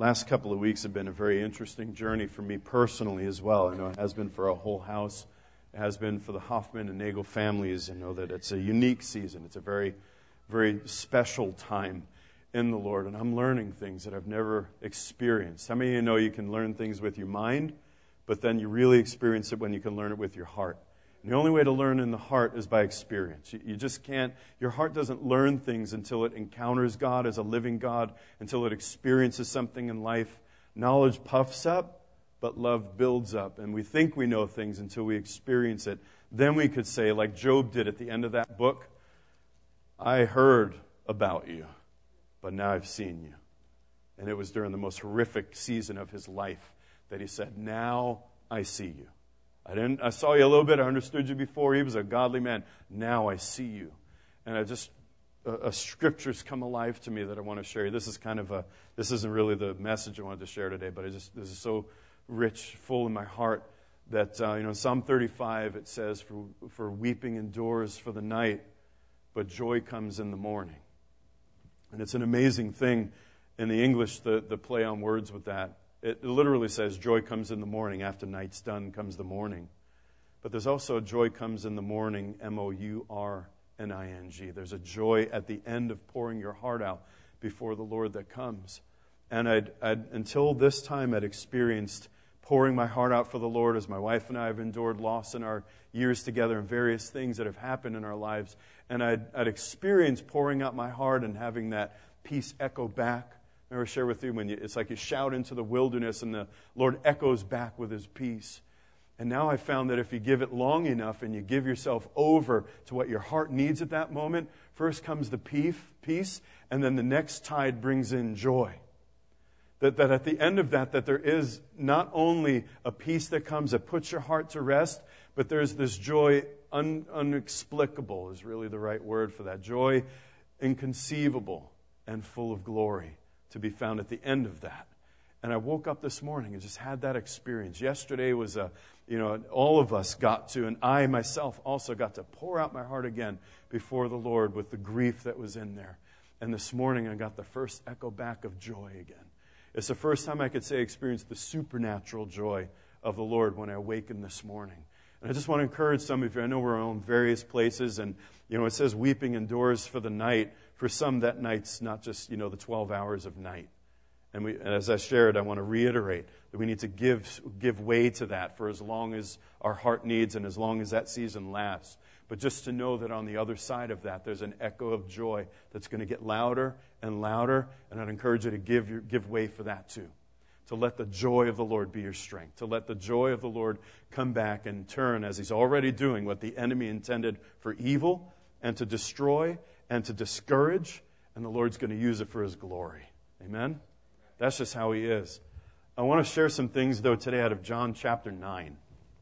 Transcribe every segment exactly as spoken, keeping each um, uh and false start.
last couple of weeks have been a very interesting journey for me personally as well. I know it has been for our whole house. It has been for the Hoffman and Nagel families. I know that it's a unique season. It's a very, very special time in the Lord. And I'm learning things that I've never experienced. How many of you know you can learn things with your mind, but then you really experience it when you can learn it with your heart? And the only way to learn in the heart is by experience. You, you just can't, your heart doesn't learn things until it encounters God as a living God, until it experiences something in life. Knowledge puffs up, but love builds up. And we think we know things until we experience it. Then we could say, like Job did at the end of that book, I heard about you, but now I've seen you. And it was during the most horrific season of his life that he said, now I see you. I didn't. I saw you a little bit. I understood you before. He was a godly man. Now I see you. And I just, a, a scripture's come alive to me that I want to share. This is kind of a, this isn't really the message I wanted to share today, but I just, this is so rich, full in my heart that, uh, you know, in Psalm thirty-five, it says, for, for weeping endures for the night, but joy comes in the morning. And it's an amazing thing in the English, the, the play on words with that. It literally says, joy comes in the morning. After night's done comes the morning. But there's also joy comes in the morning, M O U R N I N G. There's a joy at the end of pouring your heart out before the Lord that comes. And I'd, I'd, until this time, I'd experienced pouring my heart out for the Lord as my wife and I have endured loss in our years together and various things that have happened in our lives. And I'd, I'd experienced pouring out my heart and having that peace echo back. I remember share with you when you, it's like you shout into the wilderness and the Lord echoes back with His peace. And now I found that if you give it long enough and you give yourself over to what your heart needs at that moment, first comes the peace, and then the next tide brings in joy. That, that at the end of that, that there is not only a peace that comes that puts your heart to rest, but there's this joy un, unexplicable is really the right word for that. Joy inconceivable and full of glory to be found at the end of that. And I woke up this morning and just had that experience. Yesterday was a, you know, all of us got to, and I myself also got to pour out my heart again before the Lord with the grief that was in there. And this morning I got the first echo back of joy again. It's the first time I could say I experienced the supernatural joy of the Lord when I awakened this morning. And I just want to encourage some of you. I know we're on various places, and, you know, it says weeping endures for the night. For some, that night's not just, you know, the twelve hours of night. And, we, and as I shared, I want to reiterate that we need to give, give way to that for as long as our heart needs and as long as that season lasts. But just to know that on the other side of that, there's an echo of joy that's going to get louder and louder. And I'd encourage you to give, your, give way for that too. To let the joy of the Lord be your strength. To let the joy of the Lord come back and turn, as He's already doing, what the enemy intended for evil and to destroy and to discourage, and the Lord's going to use it for His glory. Amen? That's just how He is. I want to share some things, though, today out of John chapter nine.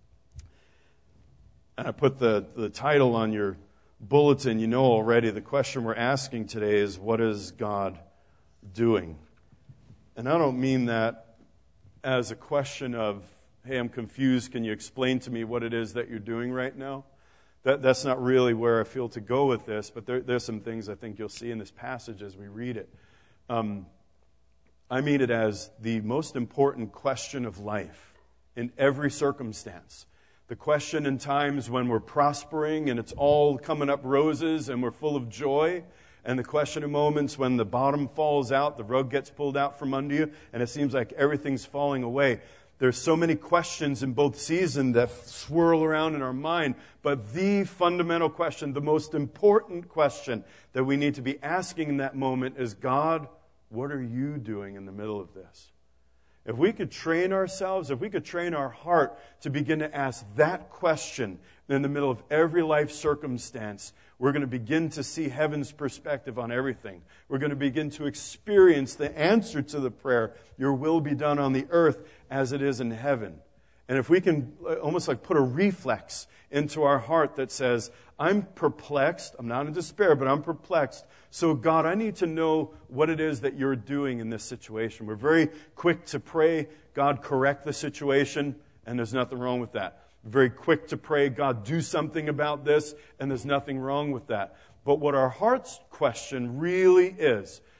And I put the, the title on your bulletin. You know already the question we're asking today is, what is God doing? And I don't mean that as a question of, hey, I'm confused, can you explain to me what it is that you're doing right now? That, that's not really where I feel to go with this, but there, there's some things I think you'll see in this passage as we read it. Um, I mean it as the most important question of life in every circumstance. The question in times when we're prospering and it's all coming up roses and we're full of joy, and the question in moments when the bottom falls out, the rug gets pulled out from under you, and it seems like everything's falling away. There's so many questions in both seasons that swirl around in our mind, but the fundamental question, the most important question that we need to be asking in that moment is, God, what are you doing in the middle of this? If we could train ourselves, if we could train our heart to begin to ask that question in the middle of every life circumstance, we're going to begin to see heaven's perspective on everything. We're going to begin to experience the answer to the prayer, your will be done on the earth as it is in heaven. And if we can almost like put a reflex into our heart that says, I'm perplexed, I'm not in despair, but I'm perplexed. So God, I need to know what it is that you're doing in this situation. We're very quick to pray, God, correct the situation, and there's nothing wrong with that. Very quick to pray, God, do something about this, and there's nothing wrong with that. But what our heart's question really is,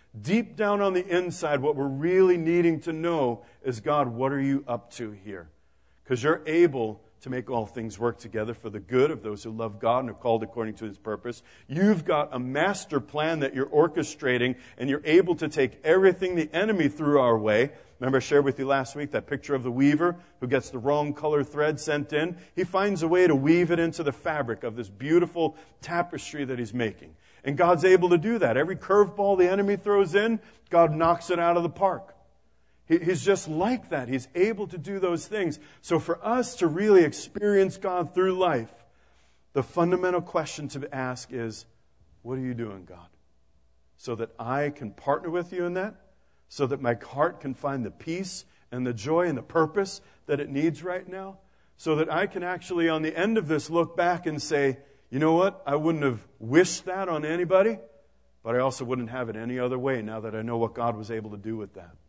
deep down on the inside, what we're really needing to know is, God, what are you up to here? Because you're able to make all things work together for the good of those who love God and are called according to His purpose. You've got a master plan that you're orchestrating, and you're able to take everything the enemy threw our way. Remember I shared with you last week that picture of the weaver who gets the wrong color thread sent in? He finds a way to weave it into the fabric of this beautiful tapestry that he's making. And God's able to do that. Every curveball the enemy throws in, God knocks it out of the park. He's just like that. He's able to do those things. So for us to really experience God through life, the fundamental question to ask is, what are you doing, God? So that I can partner with you in that, so that my heart can find the peace and the joy and the purpose that it needs right now, so that I can actually, on the end of this, look back and say, you know what? I wouldn't have wished that on anybody, but I also wouldn't have it any other way now that I know what God was able to do with that.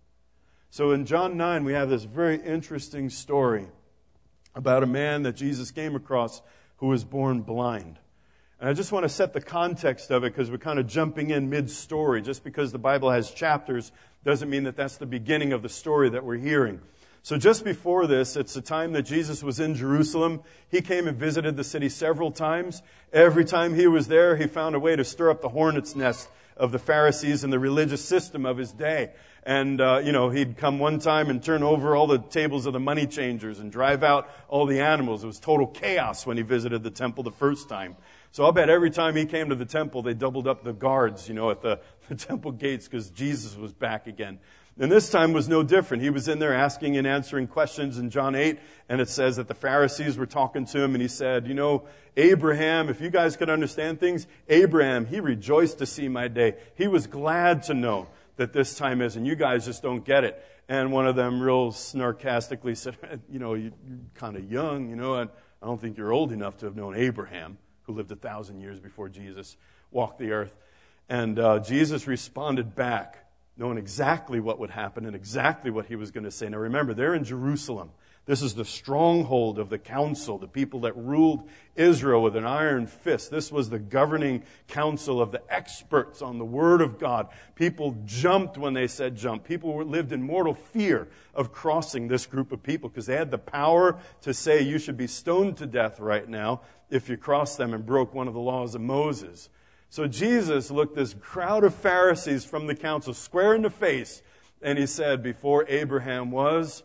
So in John nine, we have this very interesting story about a man that Jesus came across who was born blind. And I just want to set the context of it because we're kind of jumping in mid-story. Just because the Bible has chapters doesn't mean that that's the beginning of the story that we're hearing. So just before this, it's the time that Jesus was in Jerusalem. He came and visited the city several times. Every time he was there, he found a way to stir up the hornet's nest of the Pharisees and the religious system of his day. And, uh, you know, he'd come one time and turn over all the tables of the money changers and drive out all the animals. It was total chaos when he visited the temple the first time. So I'll bet every time he came to the temple, they doubled up the guards, you know, at the, the temple gates because Jesus was back again. And this time was no different. He was in there asking and answering questions in John eight, and it says that the Pharisees were talking to him, and he said, you know, Abraham, if you guys could understand things, Abraham, he rejoiced to see my day. He was glad to know that this time is, and you guys just don't get it. And one of them real sarcastically said, you know, you're kind of young, you know, and I don't think you're old enough to have known Abraham, who lived a thousand years before Jesus walked the earth. And uh, Jesus responded back, knowing exactly what would happen and exactly what he was going to say. Now remember, they're in Jerusalem. This is the stronghold of the council, the people that ruled Israel with an iron fist. This was the governing council of the experts on the Word of God. People jumped when they said jump. People lived in mortal fear of crossing this group of people because they had the power to say you should be stoned to death right now if you crossed them and broke one of the laws of Moses. So Jesus looked this crowd of Pharisees from the council square in the face, and he said, before Abraham was,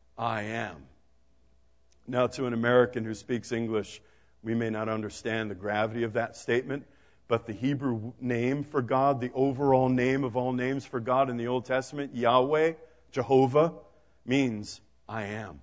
I am. Now, to an American who speaks English, we may not understand the gravity of that statement, but the Hebrew name for God, the overall name of all names for God in the Old Testament, Yahweh, Jehovah, means I am.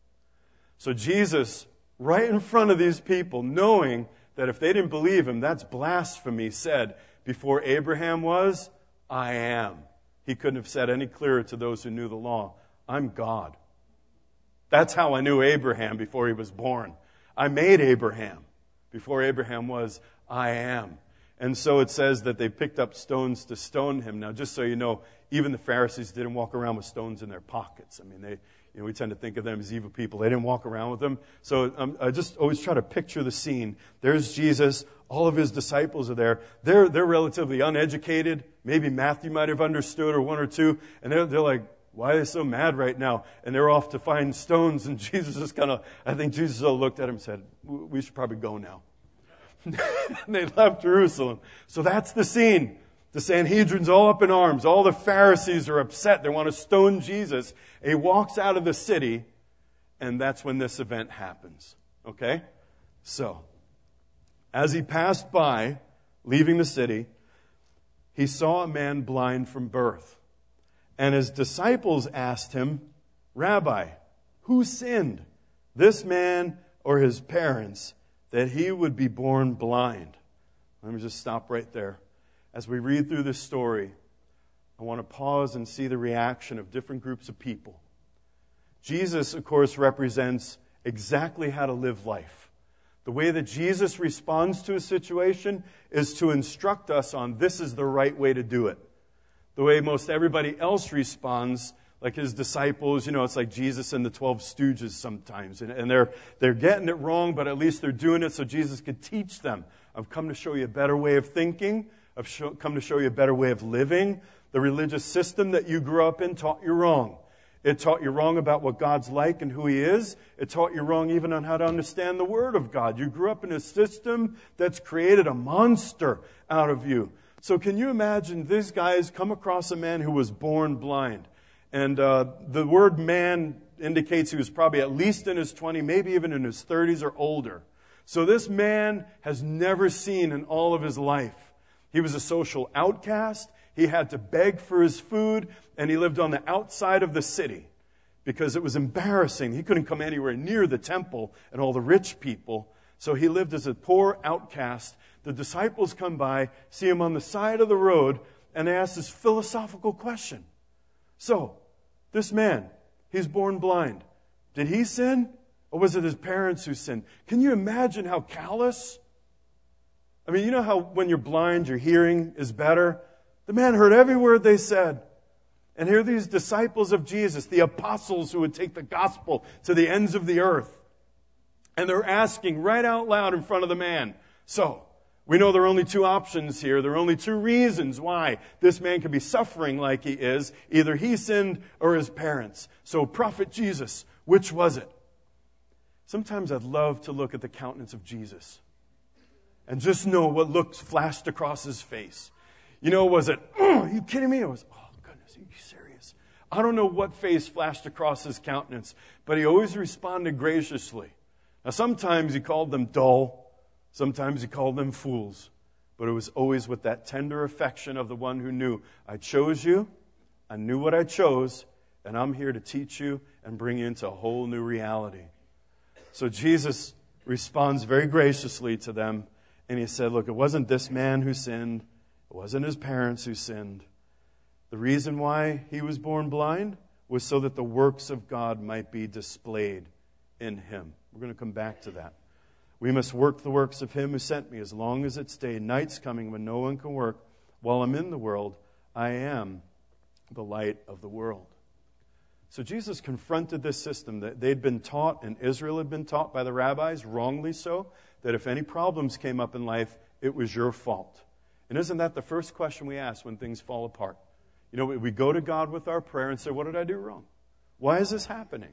So Jesus, right in front of these people, knowing that if they didn't believe him, that's blasphemy, said, before Abraham was, I am. He couldn't have said any clearer to those who knew the law, I'm God. That's how I knew Abraham before he was born. I made Abraham. Before Abraham was, I am. And so it says that they picked up stones to stone him. Now, just so you know, even the Pharisees didn't walk around with stones in their pockets. I mean, they, you know, we tend to think of them as evil people. They didn't walk around with them. So um, I just always try to picture the scene. There's Jesus. All of his disciples are there. They're, they're relatively uneducated. Maybe Matthew might have understood, or one or two. And they're, they're like, why are they so mad right now? And they're off to find stones. And Jesus is kind of, I think Jesus looked at him and said, we should probably go now. And they left Jerusalem. So that's the scene. The Sanhedrin's all up in arms. All the Pharisees are upset. They want to stone Jesus. And he walks out of the city, and that's when this event happens. Okay? So, as he passed by, leaving the city, he saw a man blind from birth. And his disciples asked him, Rabbi, who sinned, this man or his parents, that he would be born blind? Let me just stop right there. As we read through this story, I want to pause and see the reaction of different groups of people. Jesus, of course, represents exactly how to live life. The way that Jesus responds to a situation is to instruct us on this is the right way to do it. The way most everybody else responds, like his disciples, you know, it's like Jesus and the twelve stooges sometimes. And, and they're, they're getting it wrong, but at least they're doing it so Jesus could teach them. I've come to show you a better way of thinking. I've show, come to show you a better way of living. The religious system that you grew up in taught you wrong. It taught you wrong about what God's like and who He is. It taught you wrong even on how to understand the Word of God. You grew up in a system that's created a monster out of you. So can you imagine these guys come across a man who was born blind? And uh, the word man indicates he was probably at least in his twenties, maybe even in his thirties or older. So this man has never seen in all of his life. He was a social outcast. He had to beg for his food, and he lived on the outside of the city because it was embarrassing. He couldn't come anywhere near the temple and all the rich people. So he lived as a poor outcast. The disciples come by, see him on the side of the road, and they ask this philosophical question. So, this man, he's born blind. Did he sin? Or was it his parents who sinned? Can you imagine how callous? I mean, you know how when you're blind, your hearing is better? The man heard every word they said. And here are these disciples of Jesus, the apostles who would take the gospel to the ends of the earth. And they're asking right out loud in front of the man. So, we know there are only two options here. There are only two reasons why this man could be suffering like he is. Either he sinned or his parents. So, Prophet Jesus, which was it? Sometimes I'd love to look at the countenance of Jesus and just know what looks flashed across his face. You know, was it, oh, are you kidding me? It was, oh, goodness, are you serious? I don't know what face flashed across his countenance, but he always responded graciously. Now, sometimes he called them dull. Sometimes he called them fools. But it was always with that tender affection of the one who knew, I chose you, I knew what I chose, and I'm here to teach you and bring you into a whole new reality. So Jesus responds very graciously to them, and he said, look, it wasn't this man who sinned. It wasn't his parents who sinned. The reason why he was born blind was so that the works of God might be displayed in him. We're going to come back to that. We must work the works of him who sent me as long as it's day. Night's coming when no one can work. While I'm in the world, I am the light of the world. So Jesus confronted this system that they'd been taught, and Israel had been taught by the rabbis, wrongly so, that if any problems came up in life, it was your fault. And isn't that the first question we ask when things fall apart? You know, we go to God with our prayer and say, what did I do wrong? Why is this happening?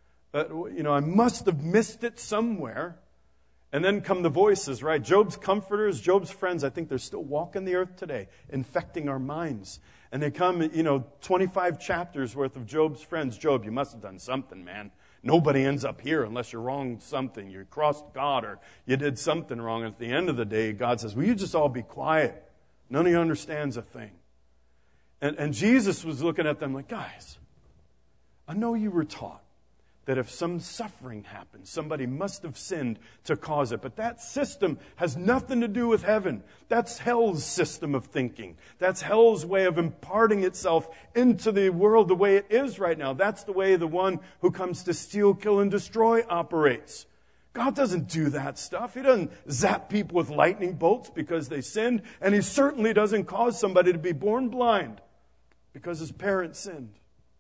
Uh, you know, I must have missed it somewhere. And then come the voices, right? Job's comforters, Job's friends, I think they're still walking the earth today, infecting our minds. And they come, you know, twenty-five chapters worth of Job's friends. Job, you must have done something, man. Nobody ends up here unless you're wrong something. You crossed God or you did something wrong. And at the end of the day, God says, will you just all be quiet? None of you understands a thing. And, and Jesus was looking at them like, guys, I know you were taught that if some suffering happens, somebody must have sinned to cause it. But that system has nothing to do with heaven. That's hell's system of thinking. That's hell's way of imparting itself into the world the way it is right now. That's the way the one who comes to steal, kill, and destroy operates. God doesn't do that stuff. He doesn't zap people with lightning bolts because they sinned. And He certainly doesn't cause somebody to be born blind because his parents sinned.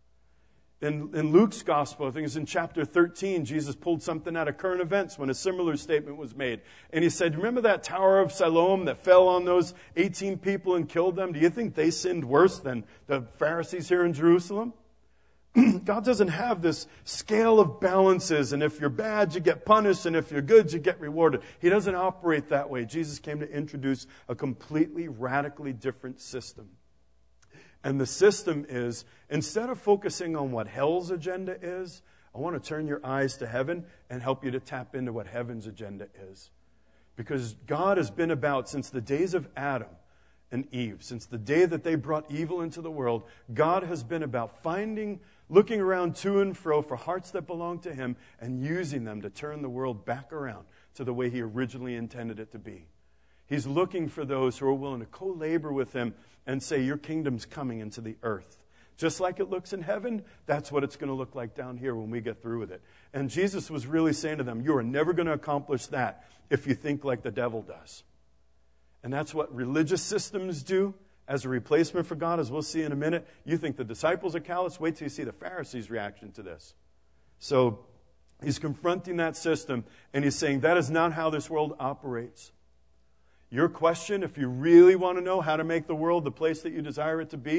In, in Luke's gospel, I think it's in chapter thirteen, Jesus pulled something out of current events when a similar statement was made. And He said, remember that Tower of Siloam that fell on those eighteen people and killed them? Do you think they sinned worse than the Pharisees here in Jerusalem? God doesn't have this scale of balances, and if you're bad, you get punished, and if you're good, you get rewarded. He doesn't operate that way. Jesus came to introduce a completely, radically different system. And the system is, instead of focusing on what hell's agenda is, I want to turn your eyes to heaven and help you to tap into what heaven's agenda is. Because God has been about, since the days of Adam and Eve, since the day that they brought evil into the world, God has been about finding, looking around to and fro for hearts that belong to Him and using them to turn the world back around to the way He originally intended it to be. He's looking for those who are willing to co-labor with Him and say, your kingdom's coming into the earth. Just like it looks in heaven, that's what it's going to look like down here when we get through with it. And Jesus was really saying to them, you are never going to accomplish that if you think like the devil does. And that's what religious systems do as a replacement for God, as we'll see in a minute. You think the disciples are callous? Wait till you see the Pharisees' reaction to this. So He's confronting that system, and He's saying that is not how this world operates. Your question, if you really want to know how to make the world the place that you desire it to be,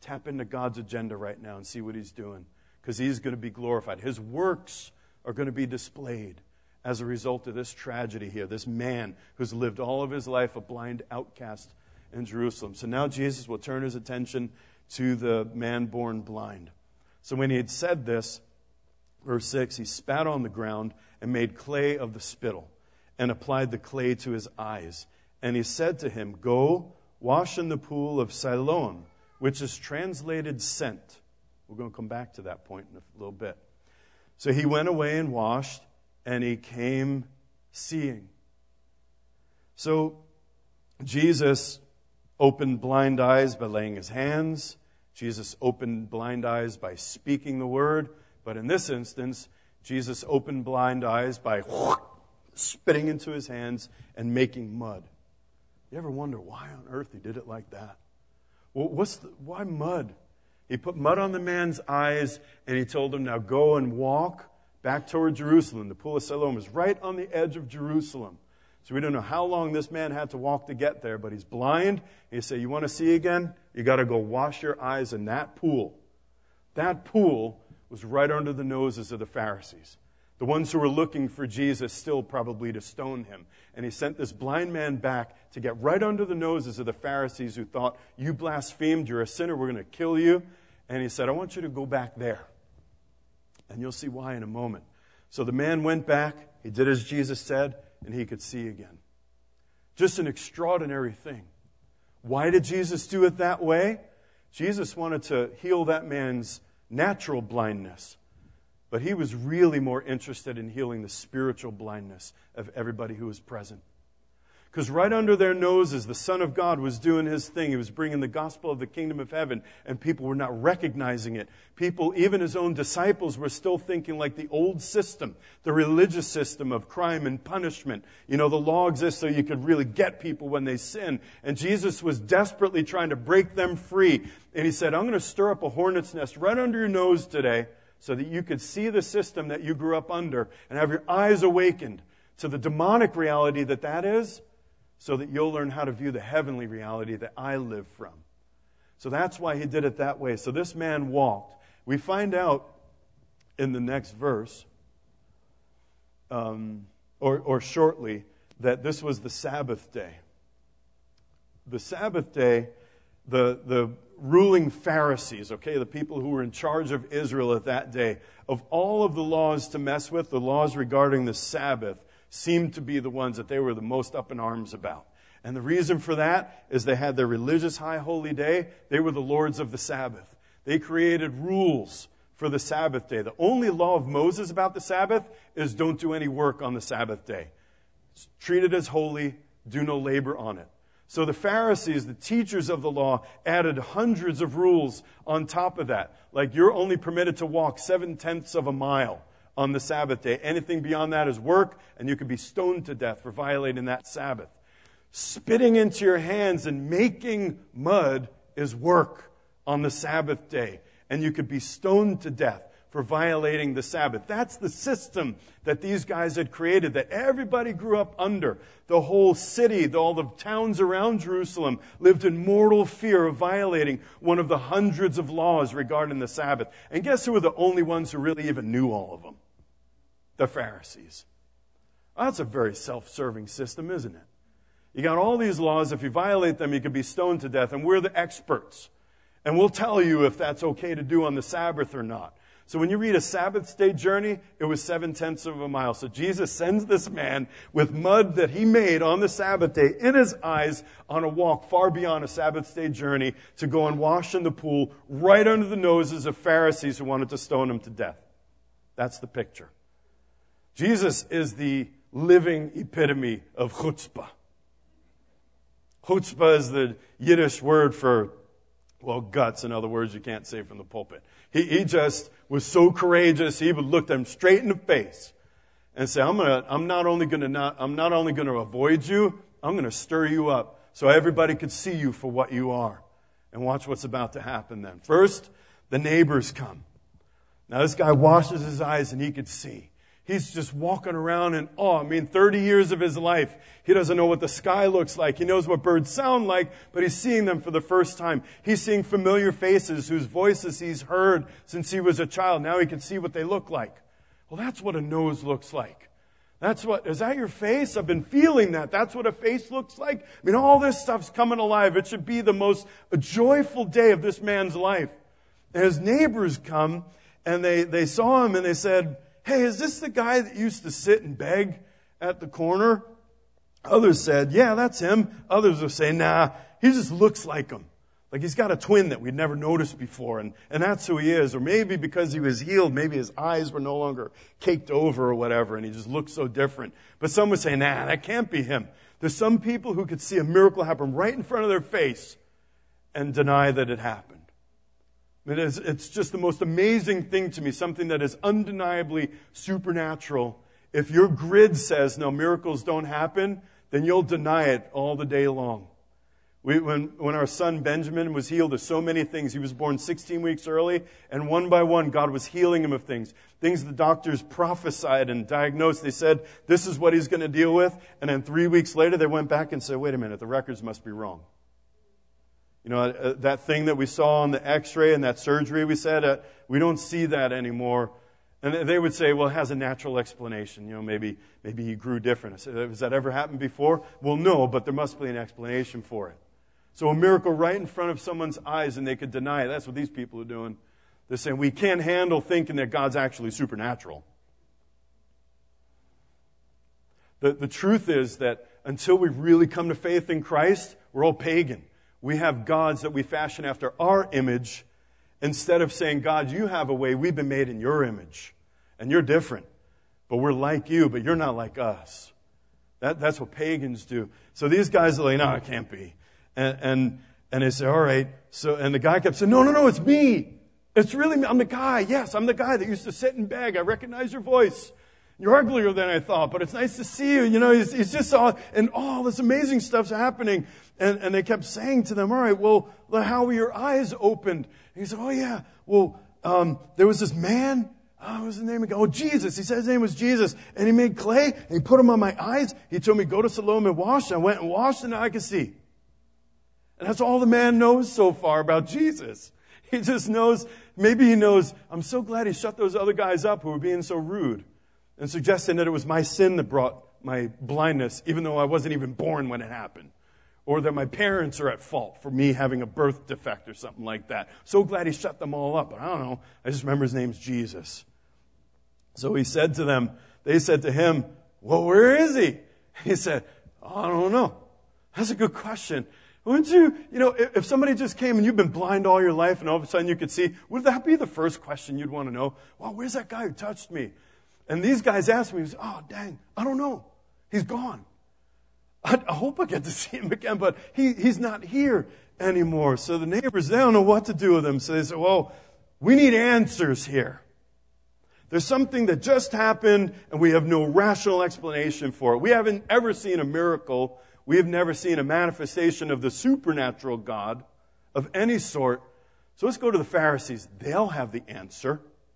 tap into God's agenda right now and see what he's doing, because he's going to be glorified. His works are going to be displayed as a result of this tragedy here, this man who's lived all of his life a blind outcast in Jerusalem. So now Jesus will turn his attention to the man born blind. So when he had said this, verse six, he spat on the ground and made clay of the spittle and applied the clay to his eyes. And he said to him, "Go, wash in the pool of Siloam," which is translated sent. We're going to come back to that point in a little bit. So he went away and washed, and he came seeing. So Jesus opened blind eyes by laying his hands. Jesus opened blind eyes by speaking the word. But in this instance, Jesus opened blind eyes by spitting into his hands and making mud. You ever wonder why on earth he did it like that? Well, what's the, why mud? He put mud on the man's eyes, and he told him, now go and walk back toward Jerusalem. The pool of Siloam is right on the edge of Jerusalem. So we don't know how long this man had to walk to get there, but he's blind. And you say, you want to see again? You got to go wash your eyes in that pool. That pool was right under the noses of the Pharisees, the ones who were looking for Jesus still probably to stone him. And he sent this blind man back to get right under the noses of the Pharisees who thought, you blasphemed, you're a sinner, we're going to kill you. And he said, I want you to go back there. And you'll see why in a moment. So the man went back, he did as Jesus said, and he could see again. Just an extraordinary thing. Why did Jesus do it that way? Jesus wanted to heal that man's natural blindness. But he was really more interested in healing the spiritual blindness of everybody who was present. Because right under their noses, the Son of God was doing his thing. He was bringing the gospel of the kingdom of heaven, and people were not recognizing it. People, even his own disciples, were still thinking like the old system, the religious system of crime and punishment. You know, the law exists so you could really get people when they sin. And Jesus was desperately trying to break them free. And he said, I'm going to stir up a hornet's nest right under your nose today so that you could see the system that you grew up under and have your eyes awakened to the demonic reality that that is, so that you'll learn how to view the heavenly reality that I live from. So that's why he did it that way. So this man walked. We find out in the next verse, um, or, or shortly, that this was the Sabbath day. The Sabbath day, the, the ruling Pharisees, okay, the people who were in charge of Israel at that day, of all of the laws to mess with, the laws regarding the Sabbath, seemed to be the ones that they were the most up in arms about. And the reason for that is they had their religious high holy day. They were the lords of the Sabbath. They created rules for the Sabbath day. The only law of Moses about the Sabbath is don't do any work on the Sabbath day. Treat it as holy, do no labor on it. So the Pharisees, the teachers of the law, added hundreds of rules on top of that. Like you're only permitted to walk seven-tenths of a mile on the Sabbath day. Anything beyond that is work, and you could be stoned to death for violating that Sabbath. Spitting into your hands and making mud is work on the Sabbath day, and you could be stoned to death for violating the Sabbath. That's the system that these guys had created, that everybody grew up under. The whole city, all the towns around Jerusalem lived in mortal fear of violating one of the hundreds of laws regarding the Sabbath. And guess who were the only ones who really even knew all of them? The Pharisees. Well, that's a very self-serving system, isn't it? You got all these laws. If you violate them, you could be stoned to death. And we're the experts. And we'll tell you if that's okay to do on the Sabbath or not. So when you read a Sabbath day journey, it was seven-tenths of a mile. So Jesus sends this man with mud that he made on the Sabbath day in his eyes on a walk far beyond a Sabbath day journey to go and wash in the pool right under the noses of Pharisees who wanted to stone him to death. That's the picture. Jesus is the living epitome of chutzpah. Chutzpah is the Yiddish word for, well, guts. In other words, you can't say from the pulpit. He, he just was so courageous. He would look them straight in the face and say, "I'm gonna. I'm not only gonna not. I'm not only gonna avoid you. I'm gonna stir you up so everybody could see you for what you are." And watch what's about to happen then. First, the neighbors come. Now this guy washes his eyes and he could see. He's just walking around in awe. I mean, thirty years of his life, he doesn't know what the sky looks like. He knows what birds sound like, but he's seeing them for the first time. He's seeing familiar faces whose voices he's heard since he was a child. Now he can see what they look like. Well, that's what a nose looks like. That's what, is that your face? I've been feeling that. That's what a face looks like. I mean, all this stuff's coming alive. It should be the most joyful day of this man's life. And his neighbors come, and they, they saw him, and they said, "Hey, is this the guy that used to sit and beg at the corner?" Others said, "Yeah, that's him." Others were saying, "Nah, he just looks like him. Like he's got a twin that we'd never noticed before, and, and that's who he is." Or maybe because he was healed, maybe his eyes were no longer caked over or whatever, and he just looked so different. But some would say, "Nah, that can't be him." There's some people who could see a miracle happen right in front of their face and deny that it happened. It is, it's just the most amazing thing to me, something that is undeniably supernatural. If your grid says, no, miracles don't happen, then you'll deny it all the day long. We, when, when our son Benjamin was healed of so many things, he was born sixteen weeks early, and one by one, God was healing him of things. Things the doctors prophesied and diagnosed. They said, this is what he's going to deal with. And then three weeks later, they went back and said, wait a minute, the records must be wrong. You know, uh, that thing that we saw on the x-ray and that surgery we said, uh, we don't see that anymore. And they would say, well, it has a natural explanation. You know, maybe maybe he grew different. I said, has that ever happened before? Well, no, but there must be an explanation for it. So a miracle right in front of someone's eyes and they could deny it. That's what these people are doing. They're saying, we can't handle thinking that God's actually supernatural. The, the truth is that until we really come to faith in Christ, we're all pagan. We have gods that we fashion after our image instead of saying, God, you have a way. We've been made in your image. And you're different. But we're like you, but you're not like us. That, that's what pagans do. So these guys are like, no, it can't be. And, and, and they say, all right. So, and the guy kept saying, no, no, no, it's me. It's really me. I'm the guy. Yes, I'm the guy that used to sit and beg. I recognize your voice. You're uglier than I thought, but it's nice to see you. You know, he's, he's just all, and all this amazing stuff's happening. And, and they kept saying to them, all right, well, how were your eyes opened? And he said, oh, yeah, well, um, there was this man. Oh, what was his name again? Oh, Jesus. He said his name was Jesus. And he made clay, and he put them on my eyes. He told me, go to Siloam and wash. I went and washed, and now I can see. And that's all the man knows so far about Jesus. He just knows, maybe he knows, I'm so glad he shut those other guys up who were being so rude and suggesting that it was my sin that brought my blindness, even though I wasn't even born when it happened. Or that my parents are at fault for me having a birth defect or something like that. So glad he shut them all up. But I don't know. I just remember his name's Jesus. So he said to them, they said to him, well, where is he? He said, oh, I don't know. That's a good question. Wouldn't you, you know, if somebody just came and you've been blind all your life and all of a sudden you could see, would that be the first question you'd want to know? Well, where's that guy who touched me? And these guys asked me, oh, dang, I don't know. He's gone. I, I hope I get to see him again, but he, he's not here anymore. So the neighbors, they don't know what to do with him. So they said, well, we need answers here. There's something that just happened and we have no rational explanation for it. We haven't ever seen a miracle. We have never seen a manifestation of the supernatural God of any sort. So let's go to the Pharisees. They'll have the answer.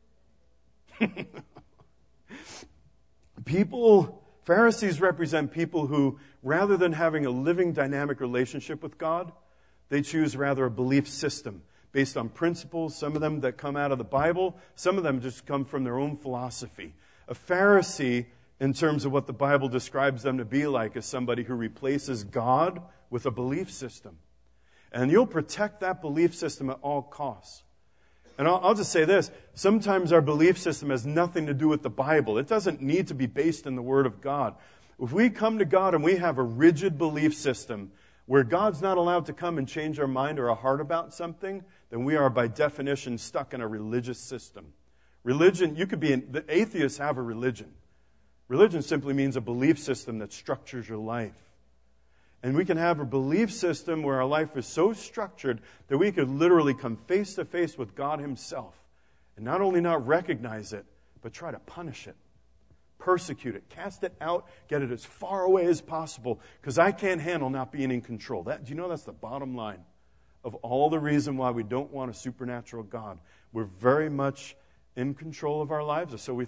People, Pharisees represent people who, rather than having a living, dynamic relationship with God, they choose rather a belief system based on principles, some of them that come out of the Bible, some of them just come from their own philosophy. A Pharisee, in terms of what the Bible describes them to be like, is somebody who replaces God with a belief system. And you'll protect that belief system at all costs. And I'll, I'll just say this. Sometimes our belief system has nothing to do with the Bible. It doesn't need to be based in the Word of God. If we come to God and we have a rigid belief system where God's not allowed to come and change our mind or our heart about something, then we are by definition stuck in a religious system. Religion, you could be, in, the atheists have a religion. Religion simply means a belief system that structures your life. And we can have a belief system where our life is so structured that we could literally come face to face with God Himself and not only not recognize it, but try to punish it, persecute it, cast it out, get it as far away as possible, because I can't handle not being in control. That, do you know that's the bottom line of all the reason why we don't want a supernatural God? We're very much in control of our lives, or so we think.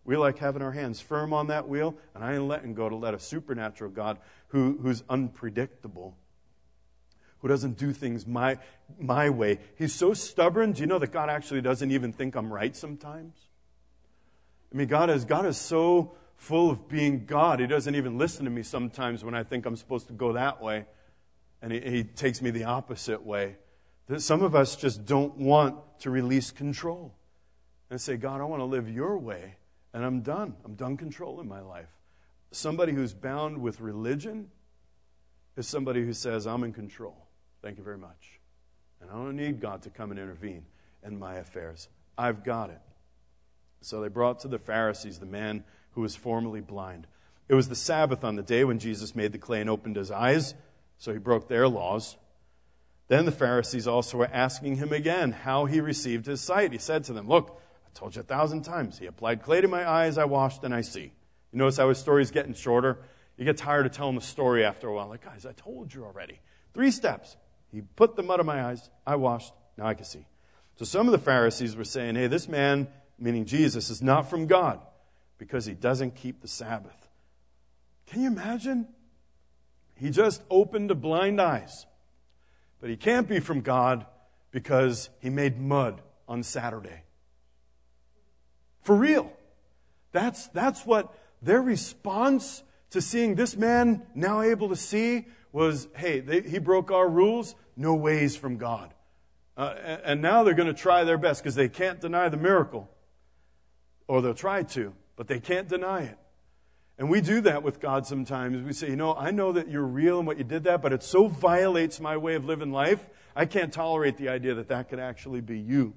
We like having our hands firm on that wheel, and I ain't letting go to let a supernatural God who, who's unpredictable, who doesn't do things my, my way. He's so stubborn. Do you know that God actually doesn't even think I'm right sometimes? I mean, God is, God is so full of being God. He doesn't even listen to me sometimes when I think I'm supposed to go that way. And he, he takes me the opposite way. Some of us just don't want to release control and say, God, I want to live your way. And I'm done. I'm done controlling my life. Somebody who's bound with religion is somebody who says, I'm in control. Thank you very much. And I don't need God to come and intervene in my affairs. I've got it. So they brought to the Pharisees the man who was formerly blind. It was the Sabbath on the day when Jesus made the clay and opened his eyes, so he broke their laws. Then the Pharisees also were asking him again how he received his sight. He said to them, look, I told you a thousand times. He applied clay to my eyes, I washed, and I see. You notice how his story is getting shorter? You get tired of telling the story after a while. Like, guys, I told you already. Three steps. He put the mud in my eyes, I washed, now I can see. So some of the Pharisees were saying, hey, this man, meaning Jesus, is not from God because he doesn't keep the Sabbath. Can you imagine? He just opened the blind eyes. But he can't be from God because he made mud on Saturday. For real. That's, that's what their response to seeing this man now able to see was, hey, they, he broke our rules. No ways from God. Uh, and, and now they're going to try their best because they can't deny the miracle. Or they'll try to, but they can't deny it. And we do that with God sometimes. We say, you know, I know that you're real and what you did that, but it so violates my way of living life, I can't tolerate the idea that that could actually be you.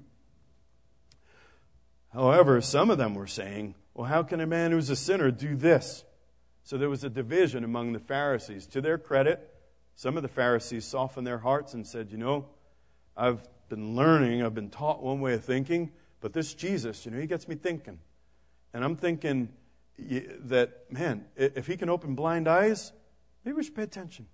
However, some of them were saying, well, how can a man who's a sinner do this? So there was a division among the Pharisees. To their credit, some of the Pharisees softened their hearts and said, you know, I've been learning, I've been taught one way of thinking, but this Jesus, you know, he gets me thinking. And I'm thinking that, man, if he can open blind eyes, maybe we should pay attention.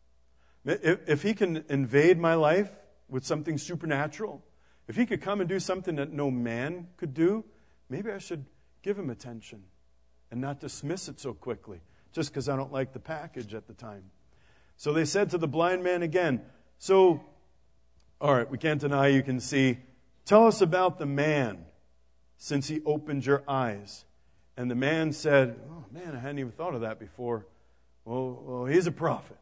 If, if he can invade my life with something supernatural, if he could come and do something that no man could do, maybe I should give him attention and not dismiss it so quickly, just because I don't like the package at the time. So they said to the blind man again, so, all right, we can't deny you can see. Tell us about the man since he opened your eyes. And the man said, oh, man, I hadn't even thought of that before. Well, well he's a prophet.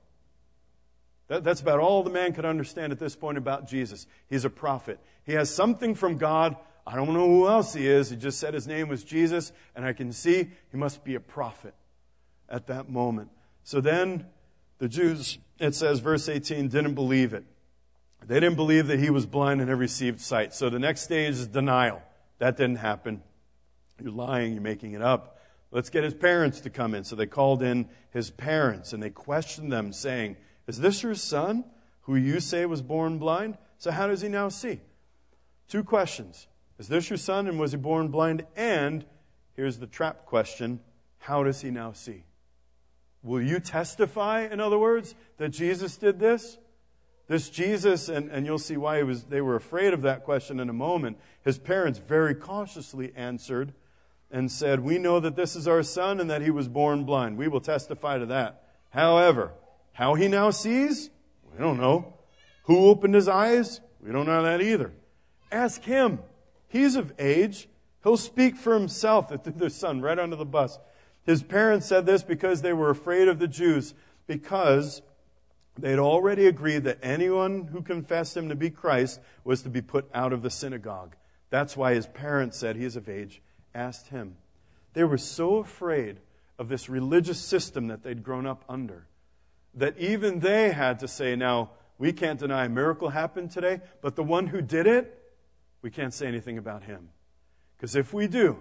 That, that's about all the man could understand at this point about Jesus. He's a prophet. He has something from God. I don't know who else he is. He just said his name was Jesus, and I can see he must be a prophet at that moment. So then the Jews, it says, verse eighteen, didn't believe it. They didn't believe that he was blind and had received sight. So the next stage is denial. That didn't happen. You're lying. You're making it up. Let's get his parents to come in. So they called in his parents, and they questioned them, saying, is this your son, who you say was born blind? So how does he now see? Two questions. Is this your son, and was he born blind? And here's the trap question. How does he now see? Will you testify, in other words, that Jesus did this? This Jesus, and, and you'll see why he was, they were afraid of that question in a moment. His parents very cautiously answered and said, we know that this is our son and that he was born blind. We will testify to that. However, how he now sees? We don't know. Who opened his eyes? We don't know that either. Ask him. He's of age. He'll speak for himself. They threw their son right under the bus. His parents said this because they were afraid of the Jews, because they had already agreed that anyone who confessed him to be Christ was to be put out of the synagogue. That's why his parents said, he is of age. Asked him. They were so afraid of this religious system that they'd grown up under, that even they had to say, now, we can't deny a miracle happened today, but the one who did it, we can't say anything about him. Because if we do,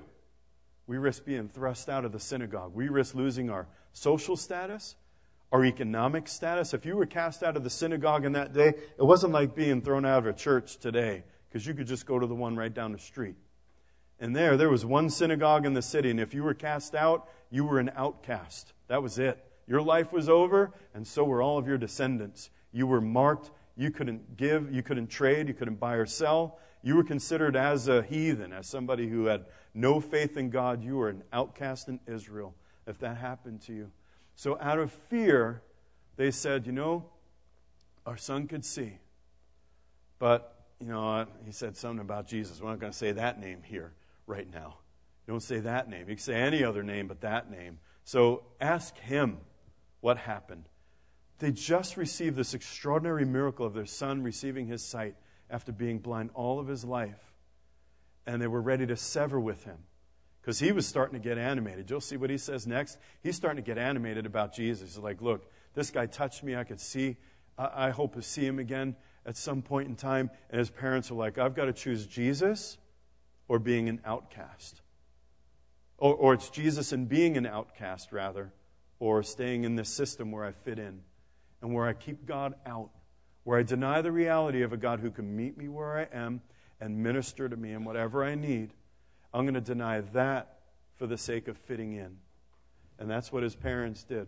we risk being thrust out of the synagogue. We risk losing our social status, our economic status. If you were cast out of the synagogue in that day, it wasn't like being thrown out of a church today, because you could just go to the one right down the street. And there, there was one synagogue in the city, and if you were cast out, you were an outcast. That was it. Your life was over, and so were all of your descendants. You were marked. You couldn't give. You couldn't trade. You couldn't buy or sell. you were considered as a heathen, as somebody who had no faith in God. You were an outcast in Israel if that happened to you. So out of fear, they said, you know, our son could see. But, you know, he said something about Jesus. We're not going to say that name here right now. Don't say that name. You can say any other name but that name. So ask him what happened. They just received this extraordinary miracle of their son receiving his sight after being blind all of his life. And they were ready to sever with him because he was starting to get animated. You'll see what he says next. He's starting to get animated about Jesus. He's like, look, this guy touched me. I could see. I, I hope to see him again at some point in time. And his parents are like, I've got to choose Jesus or being an outcast. Or, or it's Jesus and being an outcast, rather, or staying in this system where I fit in and where I keep God out, where I deny the reality of a God who can meet me where I am and minister to me in whatever I need. I'm going to deny that for the sake of fitting in. And that's what his parents did.